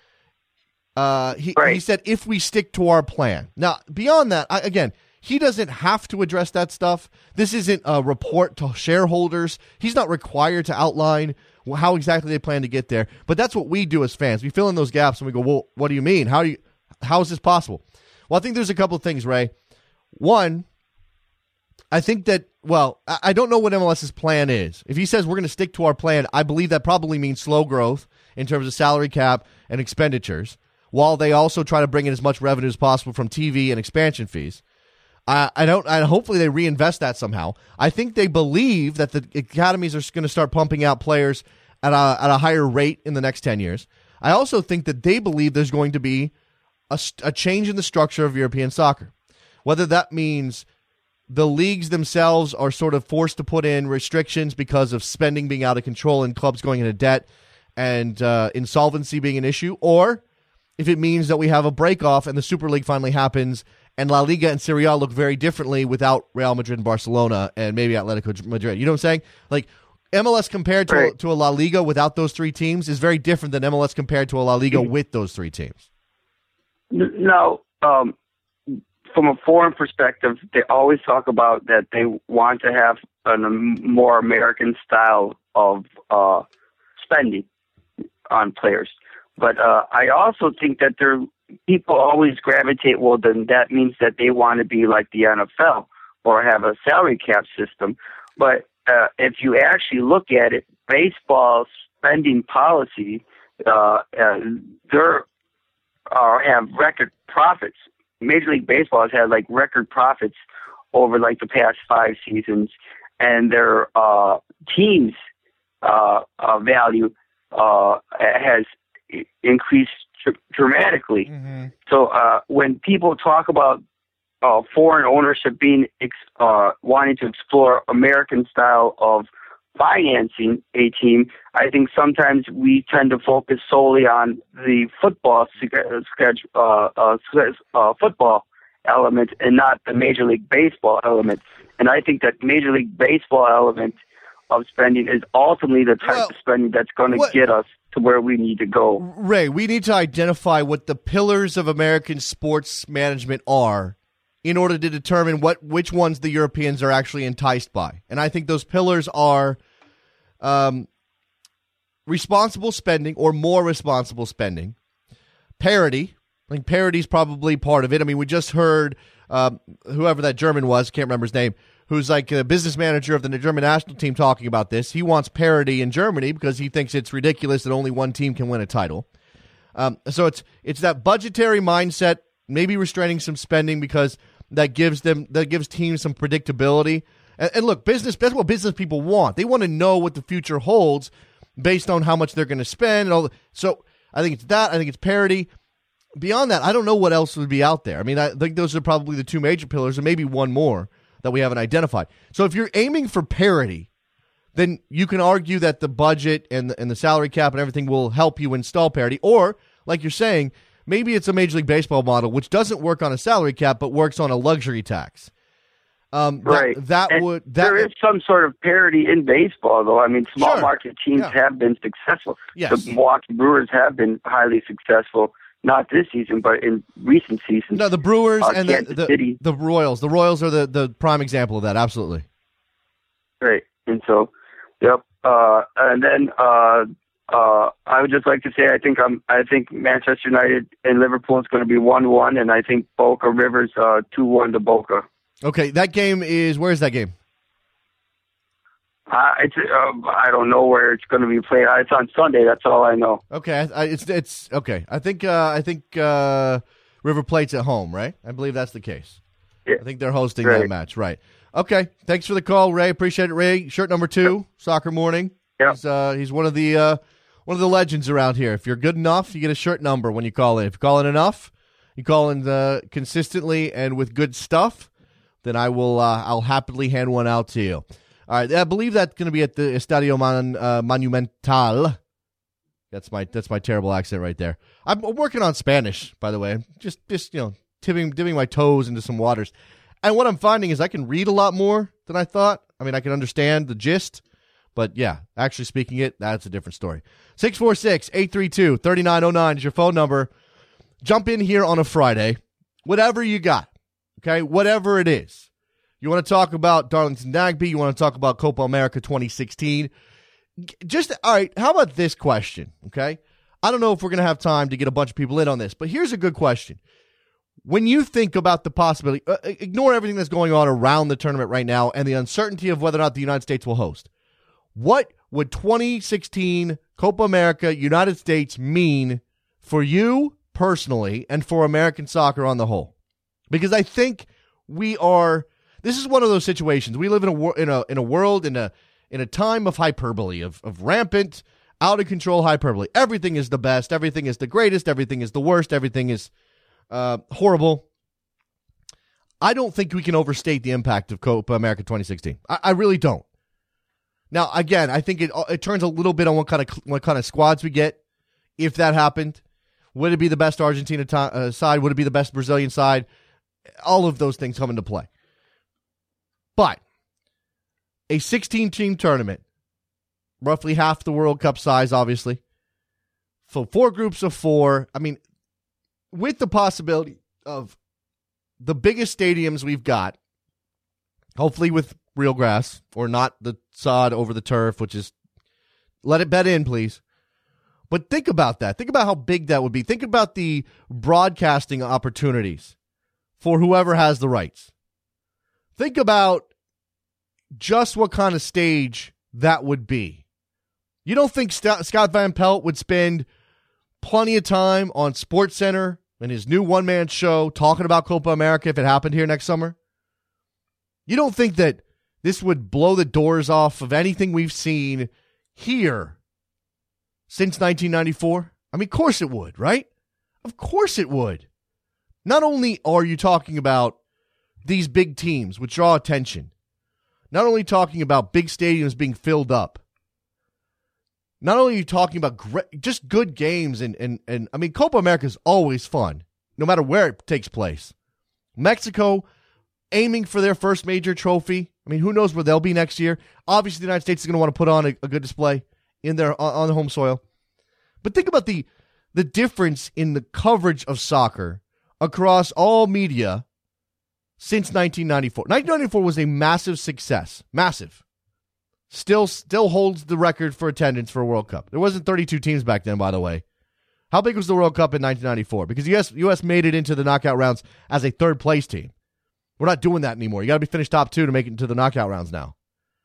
Uh, he, Right. he said, if we stick to our plan. Now, beyond that, I, again, he doesn't have to address that stuff. This isn't a report to shareholders. He's not required to outline how exactly they plan to get there. But that's what we do as fans. We fill in those gaps and we go, well, what do you mean? How do you, how is this possible? Well, I think there's a couple of things, Ray. One, I think that, well, I I don't know what MLS's plan is. If he says we're going to stick to our plan, I believe that probably means slow growth in terms of salary cap and expenditures, while they also try to bring in as much revenue as possible from T V and expansion fees. I, I don't. I hopefully they reinvest that somehow. I think they believe that the academies are going to start pumping out players at a at a higher rate in the next ten years. I also think that they believe there's going to be a, a change in the structure of European soccer, whether that means the leagues themselves are sort of forced to put in restrictions because of spending being out of control and clubs going into debt and uh, insolvency being an issue, or if it means that we have a break-off and the Super League finally happens and La Liga and Serie A look very differently without Real Madrid and Barcelona and maybe Atletico Madrid. You know what I'm saying? Like, M L S compared to, Right. a, to a La Liga without those three teams is very different than M L S compared to a La Liga with those three teams. No, um, from a foreign perspective, they always talk about that they want to have a more American style of uh, spending on players. But uh, I also think that there people always gravitate, well, then that means that they want to be like the N F L or have a salary cap system. But uh, if you actually look at it, baseball's spending policy, uh, uh, they're uh, have record profits. Major League Baseball has had like record profits over like the past five seasons, and their uh, teams' uh, uh, value uh, has increased dr- dramatically. Mm-hmm. So uh, when people talk about uh, foreign ownership being ex- uh, wanting to explore American style of financing a team, I think sometimes we tend to focus solely on the football schedule, uh, uh, uh, football element, and not the Major League Baseball element. And I think that Major League Baseball element of spending is ultimately the type Well, of spending that's going to what- get us to where we need to go. Ray, we need to identify what the pillars of American sports management are in order to determine what which ones the Europeans are actually enticed by. And I think those pillars are um, responsible spending or more responsible spending, parity. I think parity is probably part of it. I mean, we just heard um, whoever that German was, can't remember his name, who's like a business manager of the German national team talking about this. He wants parity in Germany because he thinks it's ridiculous that only one team can win a title. Um, so it's it's that budgetary mindset, maybe restraining some spending because that gives them that gives teams some predictability. And, and look, business that's what business people want. They want to know what the future holds based on how much they're going to spend. And all the, so I think it's that. I think it's parity. Beyond that, I don't know what else would be out there. I mean, I think those are probably the two major pillars, and maybe one more that we haven't identified. So if you're aiming for parity, then you can argue that the budget and the, and the salary cap and everything will help you install parity. Or, like you're saying, maybe it's a Major League Baseball model, which doesn't work on a salary cap, but works on a luxury tax. Um, Right. That, that And would that there is some sort of parity in baseball, though. I mean, small Sure. market teams Yeah. have been successful. Yes. The Milwaukee Brewers have been highly successful, not this season, but in recent seasons. no the Brewers uh, and the Kansas the, City. the Royals. The Royals are the, the prime example of that. Absolutely. Right. And so, yep. Uh, and then uh, uh, I would just like to say I think I'm, I think Manchester United and Liverpool is going to be one one, and I think Boca Rivers uh, two one to Boca. Okay, that game is where is that game? Uh, it's uh, I don't know where it's going to be played. Uh, It's on Sunday. That's all I know. Okay, I, I, it's it's okay. I think uh, I think uh, River Plate's at home, right? I believe that's the case. Yeah. I think they're hosting that Right. match, right? Okay, thanks for the call, Ray. Appreciate it, Ray. Shirt number two, Soccer Morning. Yep. He's uh, he's one of the uh, one of the legends around here. If you're good enough, you get a shirt number when you call in. If you call in enough, you call in uh, consistently and with good stuff, then I will uh, I'll happily hand one out to you. All right, I believe that's going to be at the Estadio Man, uh, Monumental. That's my that's my terrible accent right there. I'm working on Spanish, by the way. Just just you know, tipping dipping my toes into some waters. And what I'm finding is I can read a lot more than than I thought. I mean, I can understand the gist, but yeah, actually speaking it, that's a different story. six four six, eight three two, three nine zero nine is your phone number. Jump in here on a Friday. Whatever you got, okay? Whatever it is. You want to talk about Darlington Nagbe? You want to talk about Copa America twenty sixteen? Just, all right, how about this question, okay? I don't know if we're going to have time to get a bunch of people in on this, but here's a good question. When you think about the possibility, uh, ignore everything that's going on around the tournament right now and the uncertainty of whether or not the United States will host. What would twenty sixteen Copa America United States mean for you personally and for American soccer on the whole? Because I think we are, this is one of those situations. We live in a in a in a world in a in a time of hyperbole, of of rampant, out of control hyperbole. Everything is the best, everything is the greatest, everything is the worst, everything is uh, horrible. I don't think we can overstate the impact of Copa America twenty sixteen. I, I really don't. Now, again, I think it it turns a little bit on what kind of what kind of squads we get. If that happened, would it be the best Argentina to, uh, side? Would it be the best Brazilian side? All of those things come into play. But a sixteen-team tournament, roughly half the World Cup size, obviously. So four groups of four. I mean, with the possibility of the biggest stadiums we've got, hopefully with real grass or not the sod over the turf, which is, let it bet in, please. But think about that. Think about how big that would be. Think about the broadcasting opportunities for whoever has the rights. Think about just what kind of stage that would be. You don't think St- Scott Van Pelt would spend plenty of time on SportsCenter and his new one-man show talking about Copa America if it happened here next summer? You don't think that this would blow the doors off of anything we've seen here since nineteen ninety-four? I mean, of course it would, right? Of course it would. Not only are you talking about these big teams which draw attention, not only talking about big stadiums being filled up, not only are you talking about great, just good games, and, and, and I mean, Copa America is always fun, no matter where it takes place. Mexico aiming for their first major trophy. I mean, who knows where they'll be next year? Obviously, the United States is going to want to put on a, a good display in their on, on the home soil. But think about the the difference in the coverage of soccer across all media since nineteen ninety-four. nineteen ninety-four was a massive success. Massive. Still still holds the record for attendance for a World Cup. There wasn't thirty-two teams back then, by the way. How big was the World Cup in nineteen ninety-four? Because the U S, U S made it into the knockout rounds as a third-place team. We're not doing that anymore. You got to be finished top two to make it into the knockout rounds now.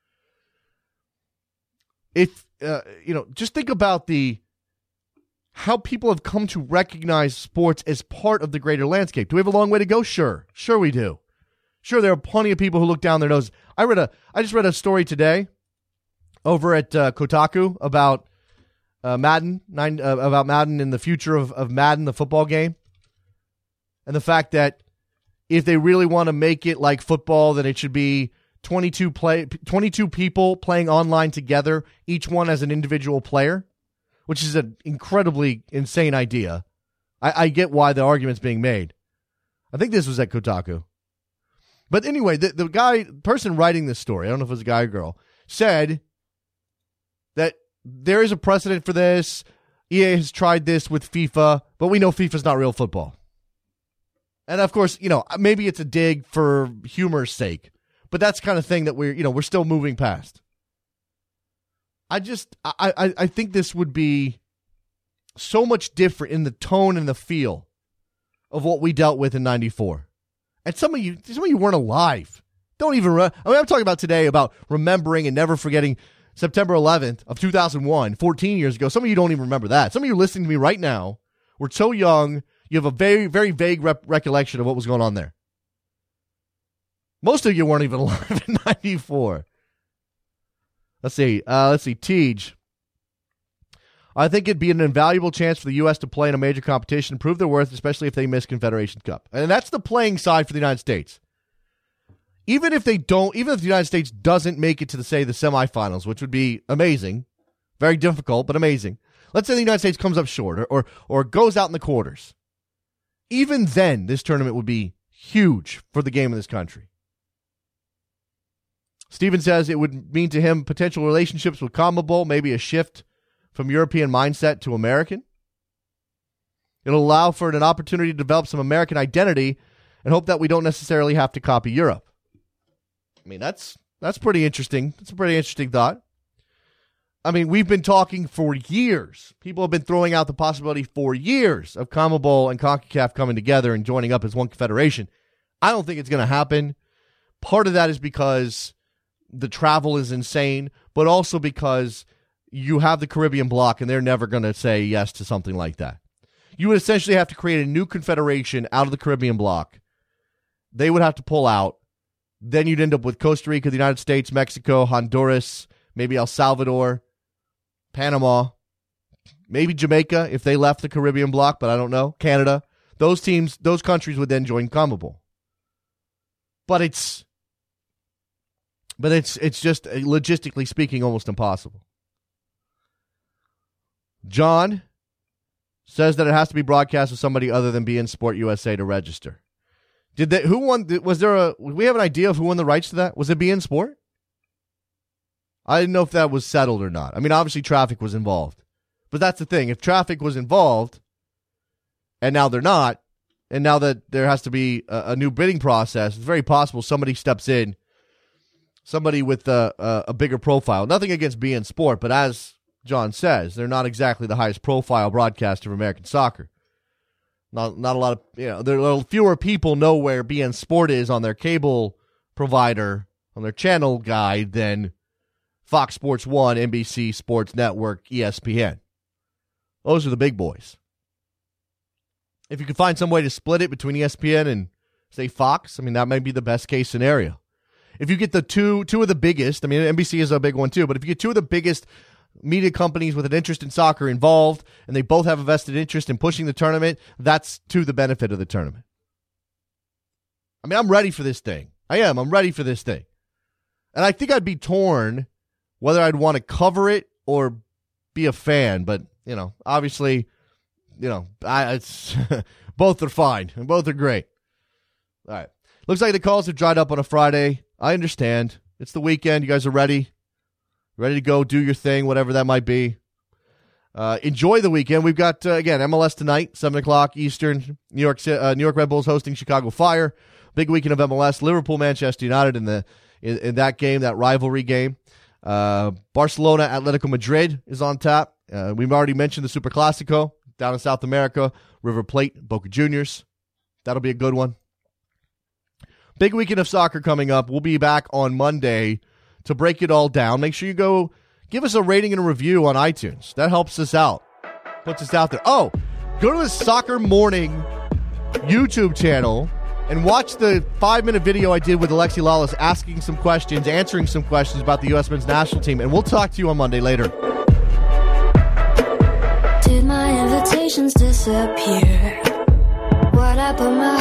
If, uh, you know, just think about the how people have come to recognize sports as part of the greater landscape. Do we have a long way to go? Sure. Sure we do. Sure, there are plenty of people who look down their nose. I read a, I just read a story today over at uh, Kotaku about uh, Madden, nine, uh, about Madden and the future of, of Madden, the football game, and the fact that if they really want to make it like football, then it should be twenty-two play, twenty-two people playing online together, each one as an individual player, which is an incredibly insane idea. I, I get why the argument's being made. I think this was at Kotaku. But anyway, the, the guy, person writing this story, I don't know if it was a guy or girl, said that there is a precedent for this. E A has tried this with FIFA, but we know FIFA's not real football. And of course, you know, maybe it's a dig for humor's sake, but that's the kind of thing that we're, you know, we're still moving past. I just, I, I, I think this would be so much different in the tone and the feel of what we dealt with in ninety-four. And some of you, some of you weren't alive. Don't even, re- I mean, I'm talking about today about remembering and never forgetting September eleventh of two thousand one, fourteen years ago. Some of you don't even remember that. Some of you listening to me right now were so young, you have a very, very vague rep- recollection of what was going on there. Most of you weren't even alive in ninety-four. Let's see. Uh, let's see. Tej. I think it'd be an invaluable chance for the U S to play in a major competition, prove their worth, especially if they miss Confederation Cup. And that's the playing side for the United States. Even if they don't, even if the United States doesn't make it to, the, say, the semifinals, which would be amazing, very difficult, but amazing. Let's say the United States comes up short or, or, or goes out in the quarters. Even then, this tournament would be huge for the game of this country. Steven says it would mean to him potential relationships with CONMEBOL, maybe a shift from European mindset to American. It'll allow for an opportunity to develop some American identity and hope that we don't necessarily have to copy Europe. I mean, that's that's pretty interesting. That's a pretty interesting thought. I mean, we've been talking for years. People have been throwing out the possibility for years of CONMEBOL and CONCACAF coming together and joining up as one confederation. I don't think it's going to happen. Part of that is because the travel is insane, but also because you have the Caribbean bloc and they're never going to say yes to something like that. You would essentially have to create a new confederation out of the Caribbean bloc. They would have to pull out. Then you'd end up with Costa Rica, the United States, Mexico, Honduras, maybe El Salvador, Panama, maybe Jamaica if they left the Caribbean bloc, but I don't know. Canada. Those teams, those countries would then join CONMEBOL. But it's but it's it's just logistically speaking almost impossible. John says that it has to be broadcast with somebody other than beIN Sport U S A to register. Did they? Who won? Was there a? We have an idea of who won the rights to that? Was it beIN Sport? I didn't know if that was settled or not. I mean, obviously Traffic was involved, but that's the thing. If Traffic was involved, and now they're not, and now that there has to be a, a new bidding process, it's very possible somebody steps in, somebody with a, a, a bigger profile. Nothing against beIN Sport, but as John says, they're not exactly the highest profile broadcaster of American soccer. Not not a lot of, you know, there are fewer people know where beIN Sport is on their cable provider, on their channel guide than Fox Sports one, N B C Sports Network, E S P N. Those are the big boys. If you could find some way to split it between E S P N and, say, Fox, I mean, that might be the best case scenario. If you get the two two of the biggest, I mean, N B C is a big one too, but if you get two of the biggest media companies with an interest in soccer involved, and they both have a vested interest in pushing the tournament, that's to the benefit of the tournament. I mean, I'm ready for this thing. I am. I'm ready for this thing. And I think I'd be torn whether I'd want to cover it or be a fan, but, you know, obviously, you know, I, it's both are fine, and both are great. All right. Looks like the calls have dried up on a Friday. I understand. It's the weekend. You guys are ready. Ready to go do your thing, whatever that might be. Uh, enjoy the weekend. We've got, uh, again, M L S tonight, seven o'clock Eastern. New York uh, New York Red Bulls hosting Chicago Fire. Big weekend of M L S. Liverpool, Manchester United in the in, in that game, that rivalry game. Uh, Barcelona, Atletico Madrid is on tap. Uh, we've already mentioned the Super Clasico down in South America. River Plate, Boca Juniors. That'll be a good one. Big weekend of soccer coming up. We'll be back on Monday to break it all down. Make sure you go give us a rating and a review on iTunes. That helps us out. Puts us out there. Oh, go to the Soccer Morning YouTube channel and watch the five-minute video I did with Alexi Lalas asking some questions, answering some questions about the U S men's national team. And we'll talk to you on Monday later. Did my invitations disappear? What I put my